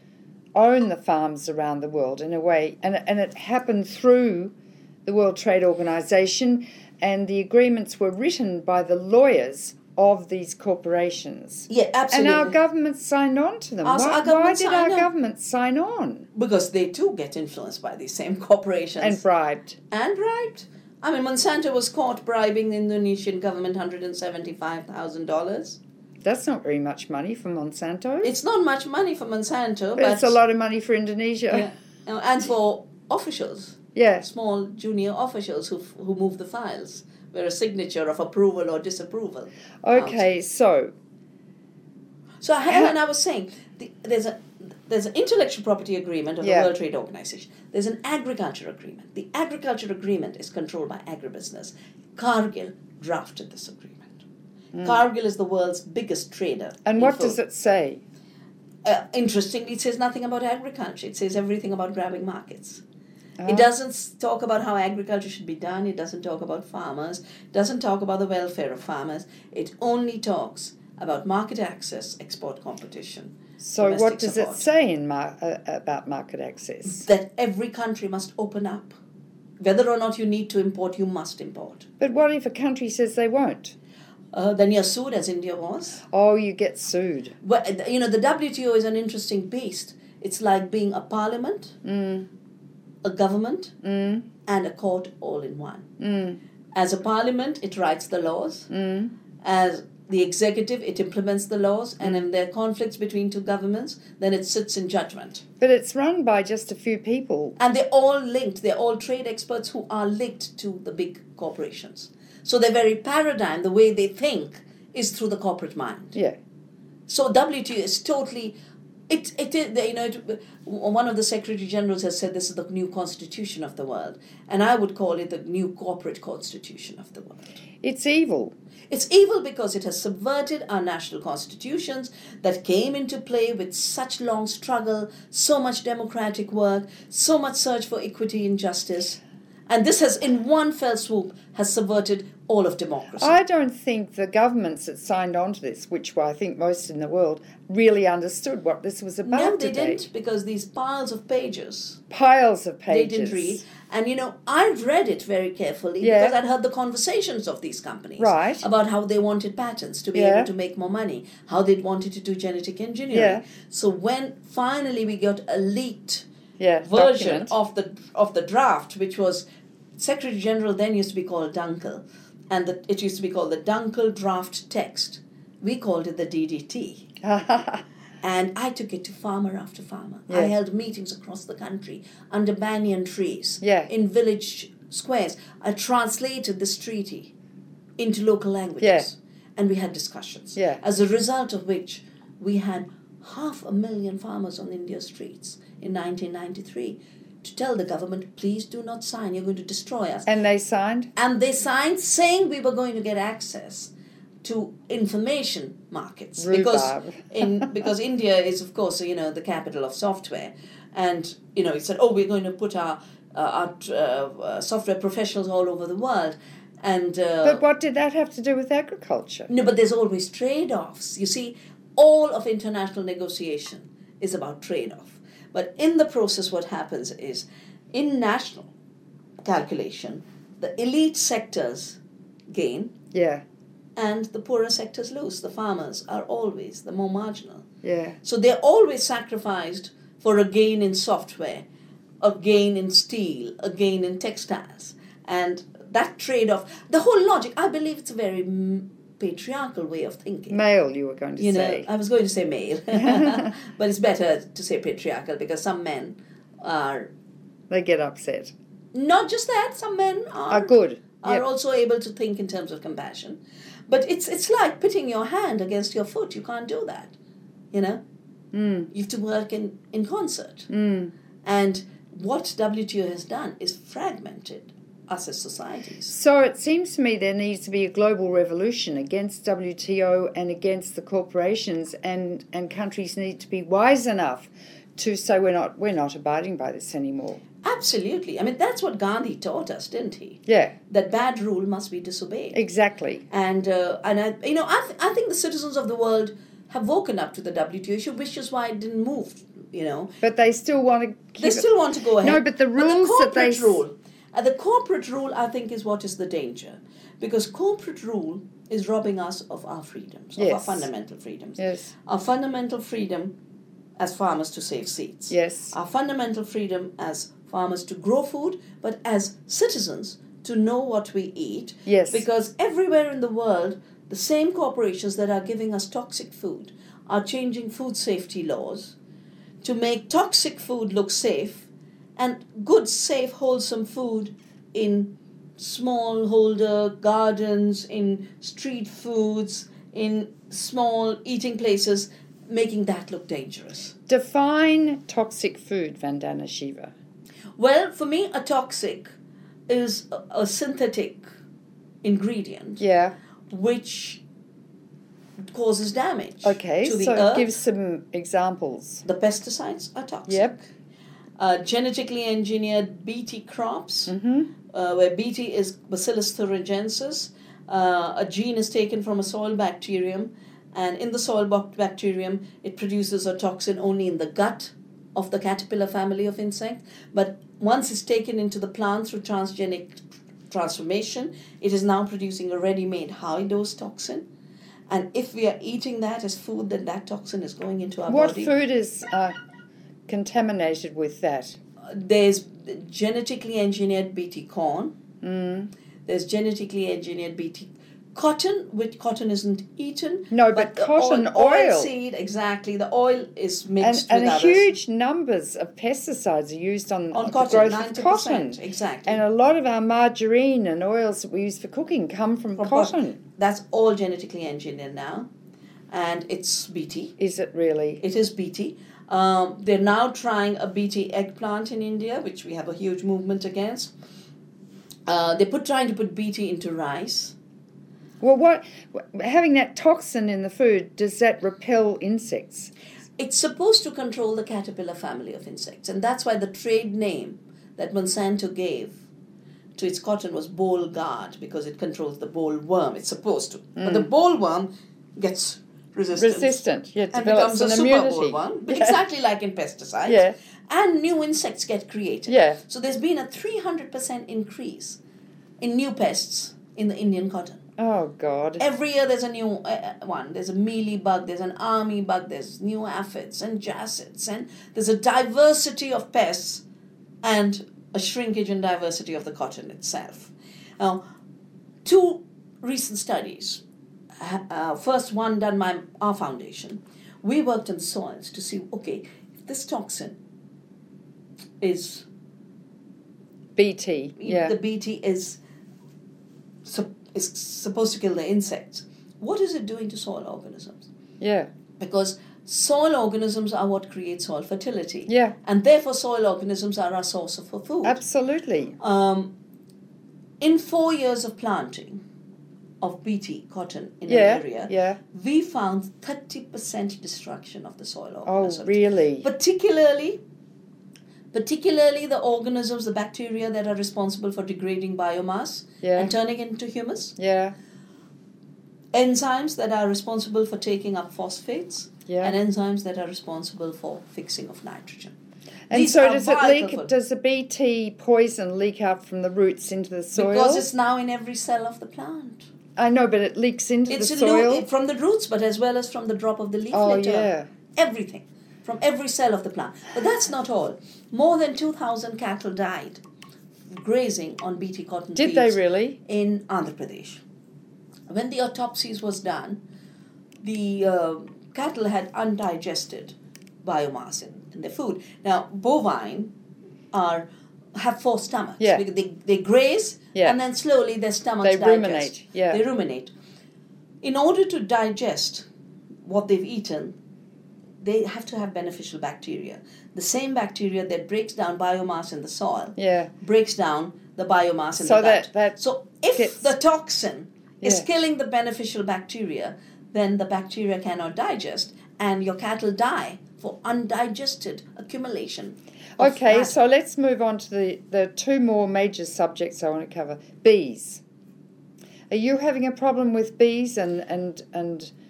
Speaker 1: own the farms around the world in a way, and, and it happened through the World Trade Organization, and the agreements were written by the lawyers of these corporations.
Speaker 2: Yeah, absolutely.
Speaker 1: And our government signed on to them.
Speaker 2: Our-
Speaker 1: why
Speaker 2: our government
Speaker 1: why did our
Speaker 2: signed on.
Speaker 1: government sign on?
Speaker 2: Because they too get influenced by these same corporations.
Speaker 1: And bribed.
Speaker 2: And bribed. I mean, Monsanto was caught bribing the Indonesian government one hundred seventy-five thousand dollars.
Speaker 1: That's not very much money for Monsanto.
Speaker 2: It's not much money for Monsanto,
Speaker 1: but
Speaker 2: but
Speaker 1: it's a lot of money for Indonesia.
Speaker 2: Yeah. And for officials,
Speaker 1: Yeah.
Speaker 2: small junior officials who who move the files, where a signature of approval or disapproval.
Speaker 1: Okay,
Speaker 2: counts.
Speaker 1: so
Speaker 2: So Helen, I was saying, the, there's a there's an intellectual property agreement of
Speaker 1: Yeah.
Speaker 2: the World Trade Organization. There's an agriculture agreement. The agriculture agreement is controlled by agribusiness. Cargill drafted this agreement. Mm. Cargill is the world's biggest trader.
Speaker 1: And what food. does it say?
Speaker 2: Uh, interestingly, it says nothing about agriculture. It says everything about grabbing markets.
Speaker 1: Oh.
Speaker 2: It doesn't talk about how agriculture should be done. It doesn't talk about farmers. It doesn't talk about the welfare of farmers. It only talks about market access, export competition.
Speaker 1: So what does
Speaker 2: support.
Speaker 1: it say in mar- uh, about market access?
Speaker 2: That every country must open up. Whether or not you need to import, you must import.
Speaker 1: But what if a country says they won't?
Speaker 2: Uh, then you're sued, as India was.
Speaker 1: Oh, you get sued.
Speaker 2: Well, you know, the W T O is an interesting beast. It's like being a parliament,
Speaker 1: mm.
Speaker 2: a government,
Speaker 1: mm.
Speaker 2: and a court all in one.
Speaker 1: Mm.
Speaker 2: As a parliament, it writes the laws.
Speaker 1: Mm.
Speaker 2: As the executive, it implements the laws. And if there are conflicts between two governments, then it sits in judgment.
Speaker 1: But it's run by just a few people.
Speaker 2: And they're all linked. They're all trade experts who are linked to the big corporations. So their very paradigm, the way they think, is through the corporate mind.
Speaker 1: Yeah.
Speaker 2: So W T O is totally... It, it, it you know, it, one of the Secretary Generals has said this is the new constitution of the world. And I would call it the new corporate constitution of the world.
Speaker 1: It's evil.
Speaker 2: It's evil because it has subverted our national constitutions that came into play with such long struggle, so much democratic work, so much search for equity and justice. And this has, in one fell swoop, has subverted all of democracy.
Speaker 1: I don't think the governments that signed on to this, which were I think most in the world, really understood what this was about.
Speaker 2: No, they
Speaker 1: today.
Speaker 2: didn't, because these piles of pages.
Speaker 1: Piles of pages.
Speaker 2: They didn't read. And, you know, I read it very carefully
Speaker 1: yeah.
Speaker 2: because I'd heard the conversations of these companies.
Speaker 1: Right.
Speaker 2: About how they wanted patents to be
Speaker 1: yeah.
Speaker 2: able to make more money, how they wanted to do genetic engineering.
Speaker 1: Yeah.
Speaker 2: So when finally we got a leaked
Speaker 1: yeah,
Speaker 2: version
Speaker 1: document.
Speaker 2: of the of the draft, which was Secretary General then used to be called Dunkel, and the, it used to be called the Dunkel Draft Text. We called it the D D T. And I took it to farmer after farmer.
Speaker 1: Yeah.
Speaker 2: I held meetings across the country under banyan trees,
Speaker 1: yeah.
Speaker 2: in village squares. I translated this treaty into local languages.
Speaker 1: Yeah.
Speaker 2: And we had discussions.
Speaker 1: Yeah.
Speaker 2: As a result of which, we had half a million farmers on India's streets in nineteen ninety-three to tell the government, please do not sign, you're going to destroy us.
Speaker 1: And they signed?
Speaker 2: And they signed saying we were going to get access to information markets.
Speaker 1: Rhubarb.
Speaker 2: Because in because India is, of course, you know, the capital of software. And, you know, it said, oh, we're going to put our, uh, our uh, software professionals all over the world. And uh,
Speaker 1: But what did that have to do with agriculture?
Speaker 2: No, but there's always trade-offs. You see, all of international negotiation is about trade-off. But in the process, what happens is, in national calculation, the elite sectors gain,
Speaker 1: yeah,
Speaker 2: and the poorer sectors lose. The farmers are always the more marginal.
Speaker 1: yeah.
Speaker 2: So they're always sacrificed for a gain in software, a gain in steel, a gain in textiles. And that trade-off, the whole logic, I believe it's a very patriarchal way of thinking.
Speaker 1: Male, you were going to
Speaker 2: you
Speaker 1: say.
Speaker 2: know, I was going to say male, but it's better to say patriarchal because some men are...
Speaker 1: They get upset.
Speaker 2: Not just that, some men are...
Speaker 1: Are good.
Speaker 2: Are
Speaker 1: yep.
Speaker 2: also able to think in terms of compassion. But it's it's like putting your hand against your foot. You can't do that, you know.
Speaker 1: Mm.
Speaker 2: You have to work in, in concert.
Speaker 1: Mm.
Speaker 2: And what W T O has done is fragmented us as societies.
Speaker 1: So it seems to me there needs to be a global revolution against W T O and against the corporations, and, and countries need to be wise enough to say we're not we're not abiding by this anymore.
Speaker 2: Absolutely. I mean, that's what Gandhi taught us, didn't he?
Speaker 1: Yeah.
Speaker 2: That bad rule must be disobeyed.
Speaker 1: Exactly.
Speaker 2: And, uh, and I, you know, I, th- I think the citizens of the world have woken up to the W T O issue, which is why it didn't move, you know.
Speaker 1: But they still want to keep
Speaker 2: They still want to go ahead.
Speaker 1: No, but the rules
Speaker 2: but the
Speaker 1: that they...
Speaker 2: corporate rule, uh, the corporate rule, I think, is what is the danger. Because corporate rule is robbing us of our freedoms, of
Speaker 1: Yes.
Speaker 2: our fundamental freedoms.
Speaker 1: Yes.
Speaker 2: Our fundamental freedom as farmers to save seeds.
Speaker 1: Yes.
Speaker 2: Our fundamental freedom as farmers to grow food, but as citizens to know what we eat.
Speaker 1: Yes.
Speaker 2: Because everywhere in the world, the same corporations that are giving us toxic food are changing food safety laws to make toxic food look safe and good, safe, wholesome food in smallholder gardens, in street foods, in small eating places, making that look dangerous.
Speaker 1: Define toxic food, Vandana Shiva.
Speaker 2: Well, for me, a toxic is a, a synthetic ingredient
Speaker 1: Yeah.
Speaker 2: which causes damage
Speaker 1: Okay,
Speaker 2: to the
Speaker 1: so
Speaker 2: earth.
Speaker 1: give some examples.
Speaker 2: The pesticides are toxic.
Speaker 1: Yep.
Speaker 2: Uh, genetically engineered Bt crops,
Speaker 1: Mm-hmm.
Speaker 2: uh, where Bt is Bacillus thuringiensis. Uh, a gene is taken from a soil bacterium, and in the soil bacterium, it produces a toxin only in the gut of the caterpillar family of insect. But once it's taken into the plant through transgenic transformation, it is now producing a ready-made high-dose toxin. And if we are eating that as food, then that toxin is going into our
Speaker 1: What
Speaker 2: body.
Speaker 1: food is uh, contaminated with that?
Speaker 2: There's genetically engineered Bt corn.
Speaker 1: Mm.
Speaker 2: There's genetically engineered Bt cotton, which cotton isn't eaten.
Speaker 1: No, but
Speaker 2: the
Speaker 1: cotton
Speaker 2: oil,
Speaker 1: oil.
Speaker 2: seed, exactly. The oil is
Speaker 1: And,
Speaker 2: mixed
Speaker 1: and
Speaker 2: with others.
Speaker 1: huge numbers of pesticides are used on,
Speaker 2: On
Speaker 1: the
Speaker 2: cotton,
Speaker 1: growth
Speaker 2: ninety
Speaker 1: of
Speaker 2: percent,
Speaker 1: cotton.
Speaker 2: exactly.
Speaker 1: And a lot of our margarine and oils that we use for cooking come from,
Speaker 2: From
Speaker 1: cotton.
Speaker 2: That's all genetically engineered now. And it's Bt.
Speaker 1: Is it really?
Speaker 2: It is Bt. Um, they're now trying a Bt eggplant in India, which we have a huge movement against. Uh, they put trying to put Bt into rice.
Speaker 1: Well, what having that toxin in the food, does that repel insects?
Speaker 2: It's supposed to control the caterpillar family of insects, and that's why the trade name that Monsanto gave to its cotton was bollguard, because it controls the bollworm. It's supposed to. Mm. But the bollworm gets resistant.
Speaker 1: Resistant, yeah,
Speaker 2: and
Speaker 1: develops
Speaker 2: becomes a
Speaker 1: an
Speaker 2: super
Speaker 1: immunity.
Speaker 2: bollworm,
Speaker 1: Yeah.
Speaker 2: exactly like in pesticides.
Speaker 1: Yeah.
Speaker 2: And new insects get created.
Speaker 1: Yeah.
Speaker 2: So there's been a three hundred percent increase in new pests in the Indian cotton.
Speaker 1: Oh, God.
Speaker 2: Every year there's a new uh, one. There's a mealy bug, there's an army bug, there's new aphids and jacids, and there's a diversity of pests and a shrinkage in diversity of the cotton itself. Now, two recent studies. Uh, first one done by our foundation. We worked on soils to see, okay, if this toxin is...
Speaker 1: Bt, yeah.
Speaker 2: The Bt is... is supposed to kill the insects. What is it doing to soil organisms?
Speaker 1: Yeah.
Speaker 2: Because soil organisms are what create soil fertility.
Speaker 1: Yeah.
Speaker 2: And therefore soil organisms are our source of food.
Speaker 1: Absolutely.
Speaker 2: Um, in four years of planting of Bt cotton in
Speaker 1: yeah,
Speaker 2: an area,
Speaker 1: yeah.
Speaker 2: we found thirty percent destruction of the soil organisms.
Speaker 1: Oh, really?
Speaker 2: Particularly... Particularly the organisms, the bacteria that are responsible for degrading biomass
Speaker 1: yeah.
Speaker 2: and turning it into humus.
Speaker 1: Yeah.
Speaker 2: Enzymes that are responsible for taking up phosphates.
Speaker 1: Yeah.
Speaker 2: And enzymes that are responsible for fixing of nitrogen.
Speaker 1: And
Speaker 2: These
Speaker 1: so
Speaker 2: are
Speaker 1: does it
Speaker 2: vital
Speaker 1: leak?
Speaker 2: for-
Speaker 1: Does the Bt poison leak out from the roots into the soil?
Speaker 2: Because it's now in every cell of the plant.
Speaker 1: I know, but it leaks into
Speaker 2: It's
Speaker 1: the
Speaker 2: in
Speaker 1: soil.
Speaker 2: lo- from the roots, but as well as from the drop of the leaf
Speaker 1: Oh,
Speaker 2: litter.
Speaker 1: yeah.
Speaker 2: Everything. From every cell of the plant. But that's not all. More than two thousand cattle died grazing on Bt cotton
Speaker 1: Did
Speaker 2: fields
Speaker 1: they really?
Speaker 2: in Andhra Pradesh. When the autopsies was done, the uh, cattle had undigested biomass in, in their food. Now, bovine are have four stomachs.
Speaker 1: Yeah.
Speaker 2: They, they, they graze,
Speaker 1: Yeah.
Speaker 2: and then slowly their stomachs
Speaker 1: They
Speaker 2: digest.
Speaker 1: ruminate, yeah.
Speaker 2: They ruminate. In order to digest what they've eaten, they have to have beneficial bacteria. The same bacteria that breaks down biomass in the soil
Speaker 1: Yeah.
Speaker 2: breaks down the biomass in
Speaker 1: So
Speaker 2: the gut.
Speaker 1: that- that
Speaker 2: so if
Speaker 1: gets-
Speaker 2: the toxin is
Speaker 1: Yeah.
Speaker 2: killing the beneficial bacteria, then the bacteria cannot digest, and your cattle die for undigested accumulation. of
Speaker 1: Okay,
Speaker 2: that.
Speaker 1: so let's move on to the, the two more major subjects I want to cover. Bees. Are you having a problem with bees and, and, and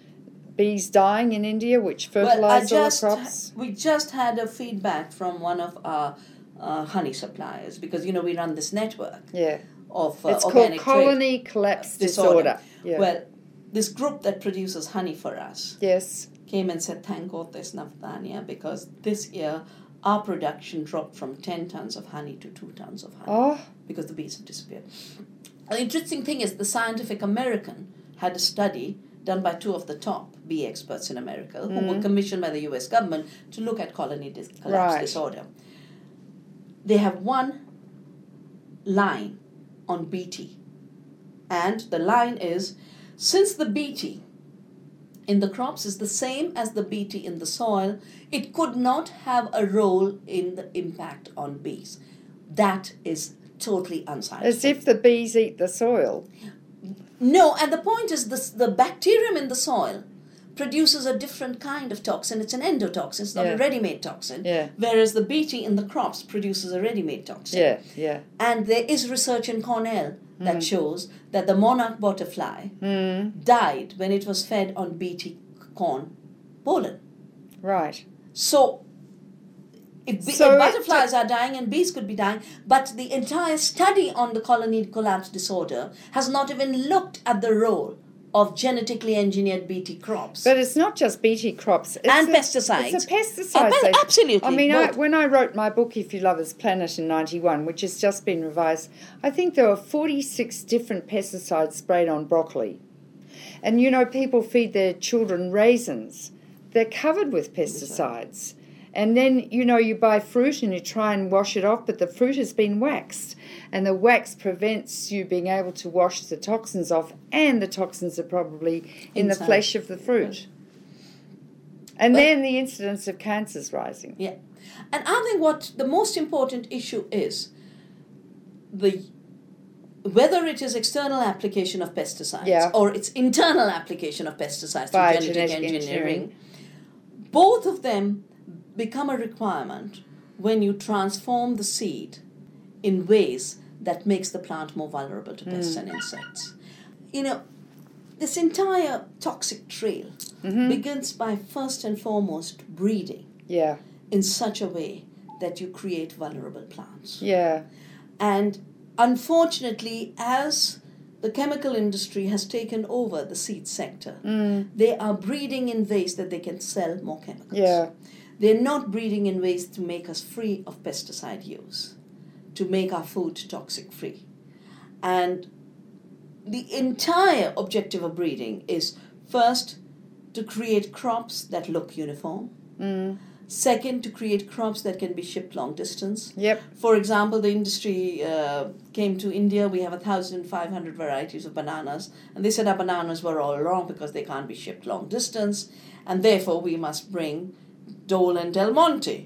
Speaker 1: bees dying in India, which
Speaker 2: Well, I
Speaker 1: fertilise all the
Speaker 2: just,
Speaker 1: crops?
Speaker 2: we just had a feedback from one of our uh, honey suppliers, because, you know, we run this network
Speaker 1: Yeah.
Speaker 2: of uh,
Speaker 1: It's called
Speaker 2: organic trade
Speaker 1: colony collapse disorder. Yeah.
Speaker 2: Well, this group that produces honey for us
Speaker 1: yes.
Speaker 2: came and said, thank God there's Navdanya, because this year our production dropped from ten tons of honey to two tons of honey
Speaker 1: Oh,
Speaker 2: because the bees have disappeared. The interesting thing is the Scientific American had a study done by two of the top bee experts in America who
Speaker 1: Mm-hmm.
Speaker 2: were commissioned by the U S government to look at colony dis- collapse
Speaker 1: Right.
Speaker 2: disorder. They have one line on B T. And the line is, since the B T in the crops is the same as the B T in the soil, it could not have a role in the impact on bees. That is totally unscientific.
Speaker 1: as if the bees eat the soil.
Speaker 2: No, and the point is this, the bacterium in the soil produces a different kind of toxin. It's an endotoxin, it's not
Speaker 1: Yeah.
Speaker 2: a ready-made toxin.
Speaker 1: Yeah.
Speaker 2: Whereas the B T in the crops produces a ready-made toxin.
Speaker 1: Yeah, yeah.
Speaker 2: And there is research in Cornell that
Speaker 1: Mm.
Speaker 2: shows that the monarch butterfly
Speaker 1: Mm,
Speaker 2: died when it was fed on B T corn pollen.
Speaker 1: right.
Speaker 2: So, if, be-
Speaker 1: So
Speaker 2: if
Speaker 1: it-
Speaker 2: butterflies are dying and bees could be dying, but the entire study on the colony collapse disorder has not even looked at the role of genetically engineered B T crops.
Speaker 1: But it's not just B T crops. It's
Speaker 2: And
Speaker 1: the-
Speaker 2: pesticides.
Speaker 1: It's the pesticides.
Speaker 2: Uh, pe-
Speaker 1: they-
Speaker 2: absolutely,
Speaker 1: I mean, I,
Speaker 2: both.
Speaker 1: when I wrote my book, If You Love This Planet, in ninety-one, which has just been revised, I think there were forty-six different pesticides sprayed on broccoli. And, you know, people feed their children raisins. They're covered with pesticides. And then, you know, you buy fruit and you try and wash it off, but the fruit has been waxed. And the wax prevents you being able to wash the toxins off, and the toxins are probably in the
Speaker 2: Inside.
Speaker 1: flesh of the fruit. And
Speaker 2: But-
Speaker 1: then the incidence of cancer is rising.
Speaker 2: Yeah. And I think what the most important issue is the whether it is external application of pesticides
Speaker 1: Yeah.
Speaker 2: or its internal application of pesticides through
Speaker 1: By
Speaker 2: genetic
Speaker 1: genetic
Speaker 2: engineering,
Speaker 1: engineering.
Speaker 2: both of them become a requirement when you transform the seed in ways that makes the plant more vulnerable to pests and insects. You know, this entire toxic trail
Speaker 1: Mm-hmm.
Speaker 2: begins by first and foremost breeding
Speaker 1: Yeah,
Speaker 2: in such a way that you create vulnerable plants.
Speaker 1: yeah,
Speaker 2: And unfortunately, as the chemical industry has taken over the seed sector,
Speaker 1: mm,
Speaker 2: they are breeding in ways that they can sell more chemicals.
Speaker 1: yeah,
Speaker 2: They're not breeding in ways to make us free of pesticide use, to make our food toxic free. And the entire objective of breeding is first to create crops that look uniform.
Speaker 1: mm,
Speaker 2: Second, to create crops that can be shipped long distance.
Speaker 1: yep,
Speaker 2: For example, the industry uh, came to India. We have one thousand five hundred varieties of bananas. And they said our bananas were all wrong because they can't be shipped long distance. And therefore, we must bring Dole and Del Monte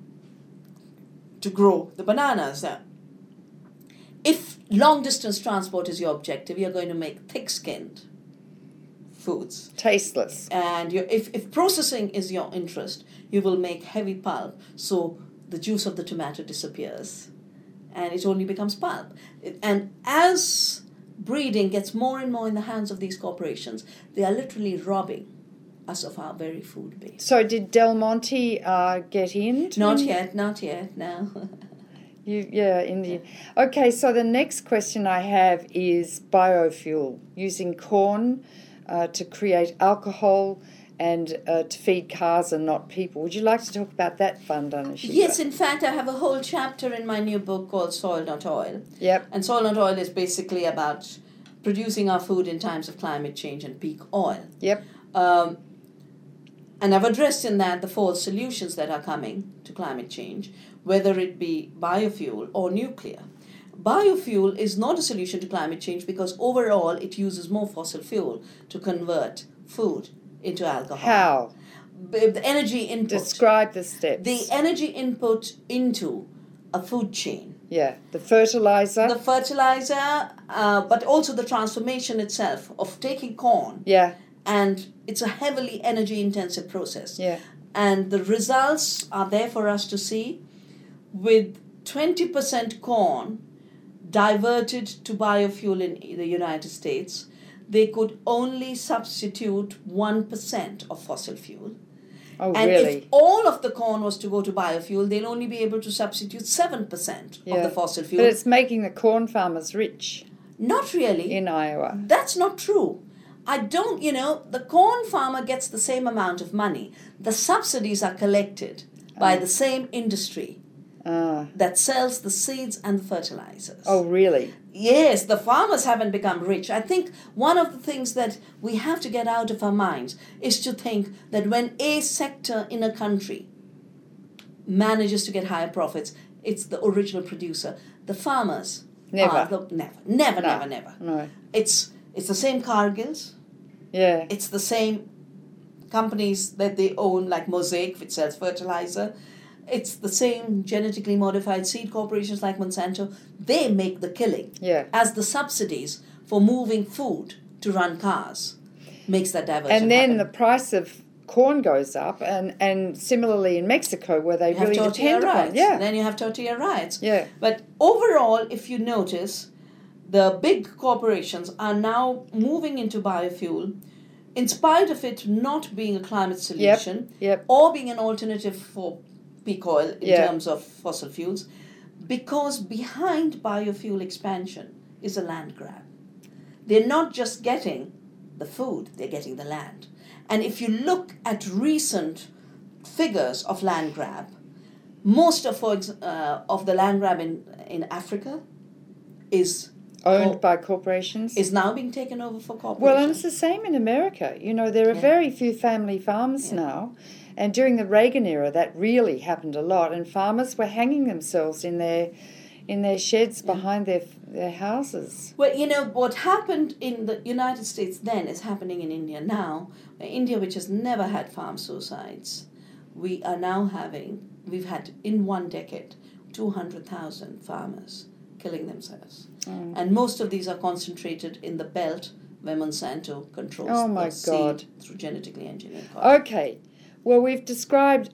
Speaker 2: to grow the bananas. Now, if long distance transport is your objective, you're going to make thick-skinned foods.
Speaker 1: tasteless.
Speaker 2: And you, if, if processing is your interest, you will make heavy pulp, so the juice of the tomato disappears and it only becomes pulp. It- and as breeding gets more and more in the hands of these corporations, they are literally robbing us of our very food base.
Speaker 1: So did Del Monte uh, get in? to
Speaker 2: Not
Speaker 1: India?
Speaker 2: yet, not yet, no.
Speaker 1: You, yeah, Indian. Okay, so the next question I have is biofuel, using corn uh, to create alcohol and uh, to feed cars and not people. Would you like to talk about that, Vandana Shiva?
Speaker 2: Yes, in fact, I have a whole chapter in my new book called Soil Not Oil.
Speaker 1: Yep,
Speaker 2: And Soil Not Oil is basically about producing our food in times of climate change and peak oil.
Speaker 1: yep,
Speaker 2: Um, and I've addressed in that the four solutions that are coming to climate change, whether it be biofuel or nuclear. Biofuel is not a solution to climate change because overall it uses more fossil fuel to convert food into alcohol.
Speaker 1: How?
Speaker 2: B- The energy input.
Speaker 1: Describe the steps.
Speaker 2: The energy input into a food chain.
Speaker 1: yeah, the fertilizer.
Speaker 2: The fertilizer, uh, but also the transformation itself of taking corn.
Speaker 1: yeah,
Speaker 2: And it's a heavily energy intensive process.
Speaker 1: yeah,
Speaker 2: And the results are there for us to see, with twenty percent corn diverted to biofuel in the United States. they could only substitute one percent of fossil fuel.
Speaker 1: Oh,
Speaker 2: and
Speaker 1: really?
Speaker 2: if all of the corn was to go to biofuel, they'll only be able to substitute seven percent
Speaker 1: Yeah.
Speaker 2: of the fossil fuel.
Speaker 1: But it's making the corn farmers rich
Speaker 2: Not really.
Speaker 1: in Iowa.
Speaker 2: That's not true. I don't, you know, the corn farmer gets the same amount of money. The subsidies are collected by
Speaker 1: Oh.
Speaker 2: the same industry
Speaker 1: Ah.
Speaker 2: that sells the seeds and the fertilizers.
Speaker 1: Oh, really?
Speaker 2: Yes, the farmers haven't become rich. I think one of the things that we have to get out of our minds is to think that when a sector in a country manages to get higher profits, it's the original producer. The farmers
Speaker 1: Never.
Speaker 2: are the, never, never,
Speaker 1: No.
Speaker 2: never, never.
Speaker 1: No.
Speaker 2: It's it's the same Cargills.
Speaker 1: Yeah.
Speaker 2: It's the same companies that they own, like Mosaic, which sells fertilizer. It's the same genetically modified seed corporations like Monsanto. They make the killing.
Speaker 1: Yeah.
Speaker 2: As the subsidies for moving food to run cars makes that diversion
Speaker 1: And then
Speaker 2: happen.
Speaker 1: the price of corn goes up, and, and similarly in Mexico, where they
Speaker 2: You have
Speaker 1: really
Speaker 2: tortilla
Speaker 1: depend
Speaker 2: riots.
Speaker 1: upon. Yeah.
Speaker 2: And then you have tortilla riots.
Speaker 1: Yeah.
Speaker 2: But overall, if you notice, the big corporations are now moving into biofuel, in spite of it not being a climate solution
Speaker 1: Yep.
Speaker 2: or being an alternative for peak oil in
Speaker 1: Yeah.
Speaker 2: terms of fossil fuels, because behind biofuel expansion is a land grab. They're not just getting the food, they're getting the land. And if you look at recent figures of land grab, most of, for ex- uh, of the land grab in, in Africa is
Speaker 1: Owned
Speaker 2: Oh.
Speaker 1: by corporations.
Speaker 2: is now being taken over for corporations.
Speaker 1: Well, and it's the same in America. You know, there are
Speaker 2: Yeah.
Speaker 1: very few family farms
Speaker 2: Yeah.
Speaker 1: now. And during the Reagan era, that really happened a lot. And farmers were hanging themselves in their in their sheds behind their their houses.
Speaker 2: Well, you know, what happened in the United States then is happening in India now. India, which has never had farm suicides, we are now having, we've had in one decade, two hundred thousand farmers killing themselves.
Speaker 1: Mm.
Speaker 2: And most of these are concentrated in the belt where Monsanto controls
Speaker 1: Oh, my
Speaker 2: the seed
Speaker 1: God.
Speaker 2: through genetically engineered cotton.
Speaker 1: Okay, well, we've described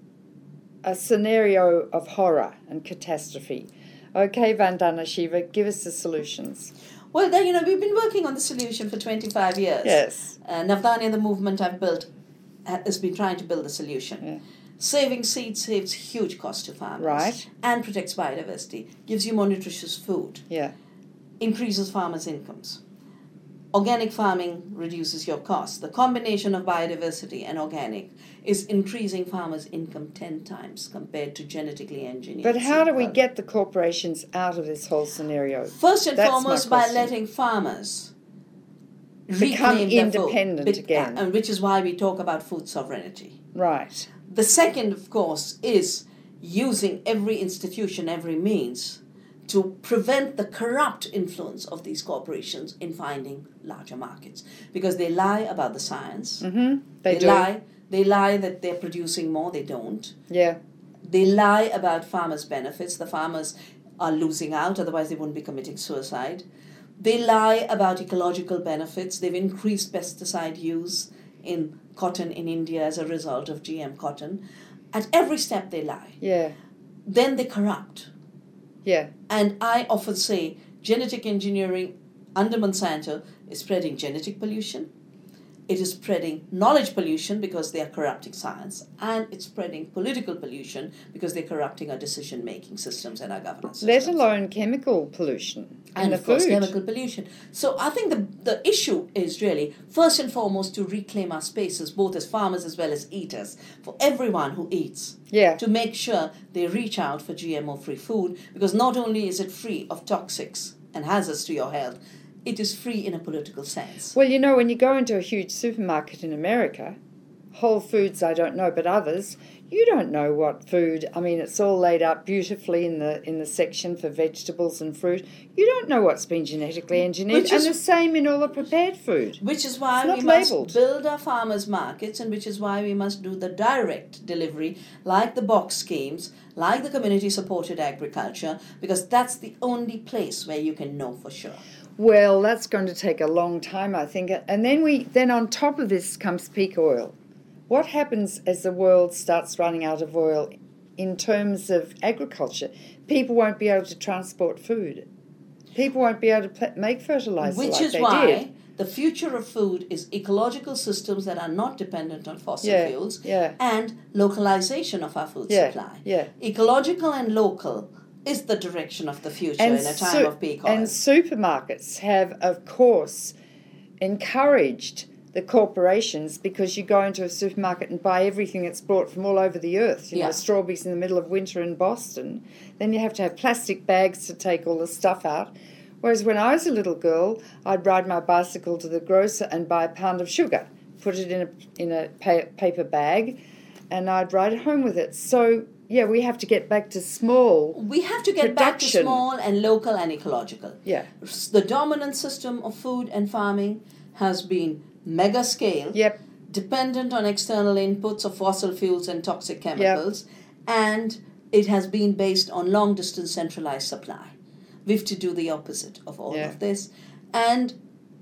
Speaker 1: a scenario of horror and catastrophe. Okay, Vandana Shiva, give us the solutions.
Speaker 2: Well, then, you know, we've been working on the solution for twenty-five years.
Speaker 1: Yes.
Speaker 2: Uh, Navdani and the movement I've built ha- has been trying to build the solution.
Speaker 1: Yeah.
Speaker 2: Saving seed saves huge cost to farmers.
Speaker 1: Right.
Speaker 2: And protects biodiversity, gives you more nutritious food,
Speaker 1: Yeah.
Speaker 2: increases farmers' incomes. Organic farming reduces your costs. The combination of biodiversity and organic is increasing farmers' income ten times compared to genetically engineered.
Speaker 1: But how
Speaker 2: seed
Speaker 1: do we
Speaker 2: product.
Speaker 1: get the corporations out of this whole scenario?
Speaker 2: First and
Speaker 1: That's my
Speaker 2: foremost, by
Speaker 1: question.
Speaker 2: letting farmers
Speaker 1: Become
Speaker 2: reclaim their
Speaker 1: independent
Speaker 2: food. Be-
Speaker 1: again.
Speaker 2: And which is why we talk about food sovereignty.
Speaker 1: Right.
Speaker 2: The second, of course, is using every institution, every means to prevent the corrupt influence of these corporations in finding larger markets. Because they lie about the science.
Speaker 1: Mm-hmm. They,
Speaker 2: They,
Speaker 1: do.
Speaker 2: lie. They lie that they're producing more. They don't.
Speaker 1: Yeah.
Speaker 2: They lie about farmers' benefits. The farmers are losing out, otherwise they wouldn't be committing suicide. They lie about ecological benefits. They've increased pesticide use in cotton in India as a result of G M cotton. At every step they lie.
Speaker 1: Yeah.
Speaker 2: Then they corrupt.
Speaker 1: Yeah.
Speaker 2: And I often say genetic engineering under Monsanto is spreading genetic pollution. It is spreading knowledge pollution because they are corrupting science. And it's spreading political pollution because they're corrupting our decision-making systems and our governance
Speaker 1: Let
Speaker 2: systems.
Speaker 1: alone chemical pollution in
Speaker 2: And
Speaker 1: the
Speaker 2: of course,
Speaker 1: food.
Speaker 2: chemical pollution. So I think the, the issue is really, first and foremost, to reclaim our spaces, both as farmers as well as eaters, for everyone who eats.
Speaker 1: Yeah.
Speaker 2: To make sure they reach out for G M O-free food, because not only is it free of toxics and hazards to your health, it is free in a political sense.
Speaker 1: Well, you know, when you go into a huge supermarket in America, Whole Foods, I don't know, but others, you don't know what food. I mean, it's all laid out beautifully in the in the section for vegetables and fruit. You don't know what's been genetically engineered,
Speaker 2: Which
Speaker 1: and
Speaker 2: is-
Speaker 1: the same in all the prepared food.
Speaker 2: Which is why
Speaker 1: It's not
Speaker 2: we must
Speaker 1: labelled.
Speaker 2: build our farmers' markets, and which is why we must do the direct delivery, like the box schemes, like the community-supported agriculture, because that's the only place where you can know for sure.
Speaker 1: Well, that's going to take a long time, I think. And then we then on top of this comes peak oil. What happens as the world starts running out of oil in terms of agriculture? People won't be able to transport food. People won't be able to pl- make fertilizer
Speaker 2: Which
Speaker 1: like
Speaker 2: is
Speaker 1: they
Speaker 2: why
Speaker 1: did.
Speaker 2: The future of food is ecological systems that are not dependent on fossil
Speaker 1: yeah,
Speaker 2: fuels
Speaker 1: yeah.
Speaker 2: and localization of our food
Speaker 1: yeah,
Speaker 2: supply.
Speaker 1: Yeah.
Speaker 2: Ecological and local is the direction of the future
Speaker 1: and
Speaker 2: in a time
Speaker 1: su-
Speaker 2: of peak oil.
Speaker 1: And supermarkets have, of course, encouraged the corporations, because you go into a supermarket and buy everything that's brought from all over the earth. You
Speaker 2: yeah.
Speaker 1: know, strawberries in the middle of winter in Boston. Then you have to have plastic bags to take all the stuff out. Whereas when I was a little girl, I'd ride my bicycle to the grocer and buy a pound of sugar, put it in a in a pa- paper bag, and I'd ride home with it. So, yeah, we have to get back to small
Speaker 2: We have to get
Speaker 1: production.
Speaker 2: back to small and local and ecological.
Speaker 1: Yeah.
Speaker 2: The dominant system of food and farming has been mega scale,
Speaker 1: Yep.
Speaker 2: dependent on external inputs of fossil fuels and toxic chemicals, yep. and it has been based on long distance centralized supply. We have to do the opposite of all
Speaker 1: yeah.
Speaker 2: of this, and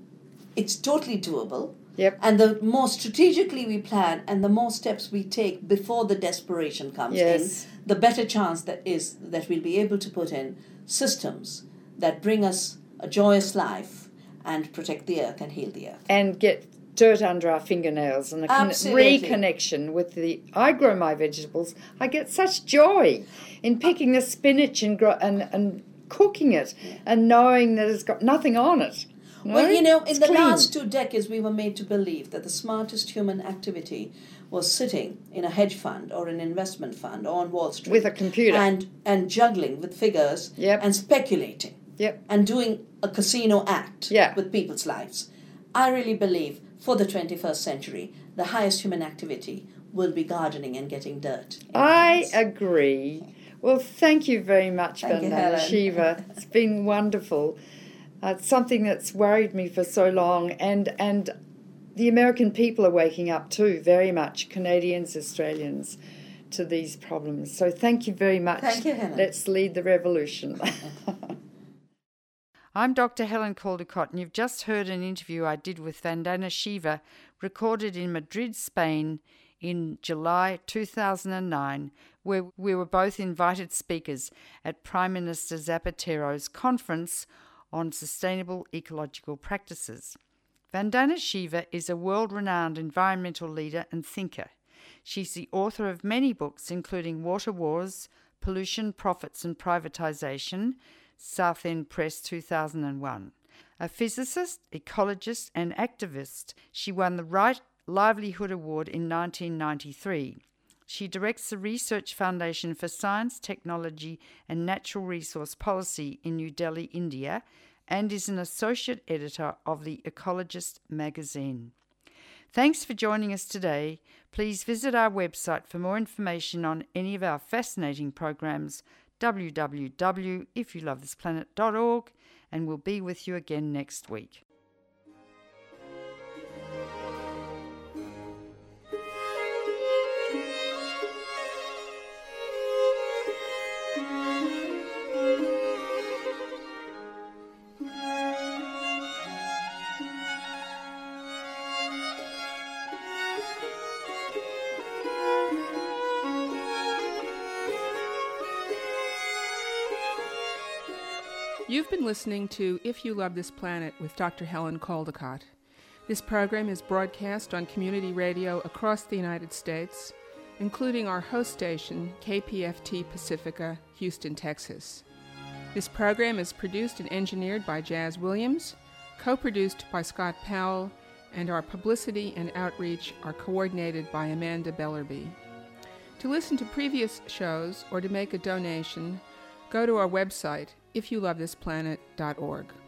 Speaker 2: it's totally doable.
Speaker 1: Yep.
Speaker 2: And the more strategically we plan and the more steps we take before the desperation comes
Speaker 1: yes.
Speaker 2: in, the better chance that is that we'll be able to put in systems that bring us a joyous life and protect the earth and heal the earth.
Speaker 1: And get dirt under our fingernails and a con- reconnection with the... I grow my vegetables. I get such joy in picking the spinach and gro- and, and cooking it
Speaker 2: yeah.
Speaker 1: and knowing that it's got nothing on it. No?
Speaker 2: Well, you know, in
Speaker 1: it's
Speaker 2: the
Speaker 1: clean.
Speaker 2: last two decades, we were made to believe that the smartest human activity was sitting in a hedge fund or an investment fund or on Wall Street.
Speaker 1: With a computer.
Speaker 2: And, and juggling with figures
Speaker 1: yep.
Speaker 2: and speculating.
Speaker 1: Yep.
Speaker 2: And doing a casino act
Speaker 1: yeah.
Speaker 2: with people's lives. I really believe for the twenty-first century, the highest human activity will be gardening and getting dirt.
Speaker 1: I agree. Well, thank you very much,
Speaker 2: Vandana
Speaker 1: Shiva. It's been wonderful. Uh, it's something that's worried me for so long, and and the American people are waking up too, very much, Canadians, Australians, to these problems. So thank you very much.
Speaker 2: Thank you, Helen.
Speaker 1: Let's lead the revolution. I'm Doctor Helen Caldicott, and you've just heard an interview I did with Vandana Shiva, recorded in Madrid, Spain, in July two thousand nine, where we were both invited speakers at Prime Minister Zapatero's conference on sustainable ecological practices. Vandana Shiva is a world-renowned environmental leader and thinker. She's the author of many books, including Water Wars, Pollution, Profits and Privatisation, Southend Press two thousand one. A physicist, ecologist and activist, she won the Right Livelihood Award in nineteen ninety-three. She directs the Research Foundation for Science, Technology and Natural Resource Policy in New Delhi, India, and is an associate editor of The Ecologist magazine. Thanks for joining us today. Please visit our website for more information on any of our fascinating programs, w w w dot if you love this planet dot org, and we'll be with you again next week.
Speaker 3: You've been listening to If You Love This Planet with Doctor Helen Caldicott. This program is broadcast on community radio across the United States, including our host station, K P F T Pacifica, Houston, Texas. This program is produced and engineered by Jazz Williams, co-produced by Scott Powell, and our publicity and outreach are coordinated by Amanda Bellerby. To listen to previous shows or to make a donation, go to our website, if you love this planet dot org.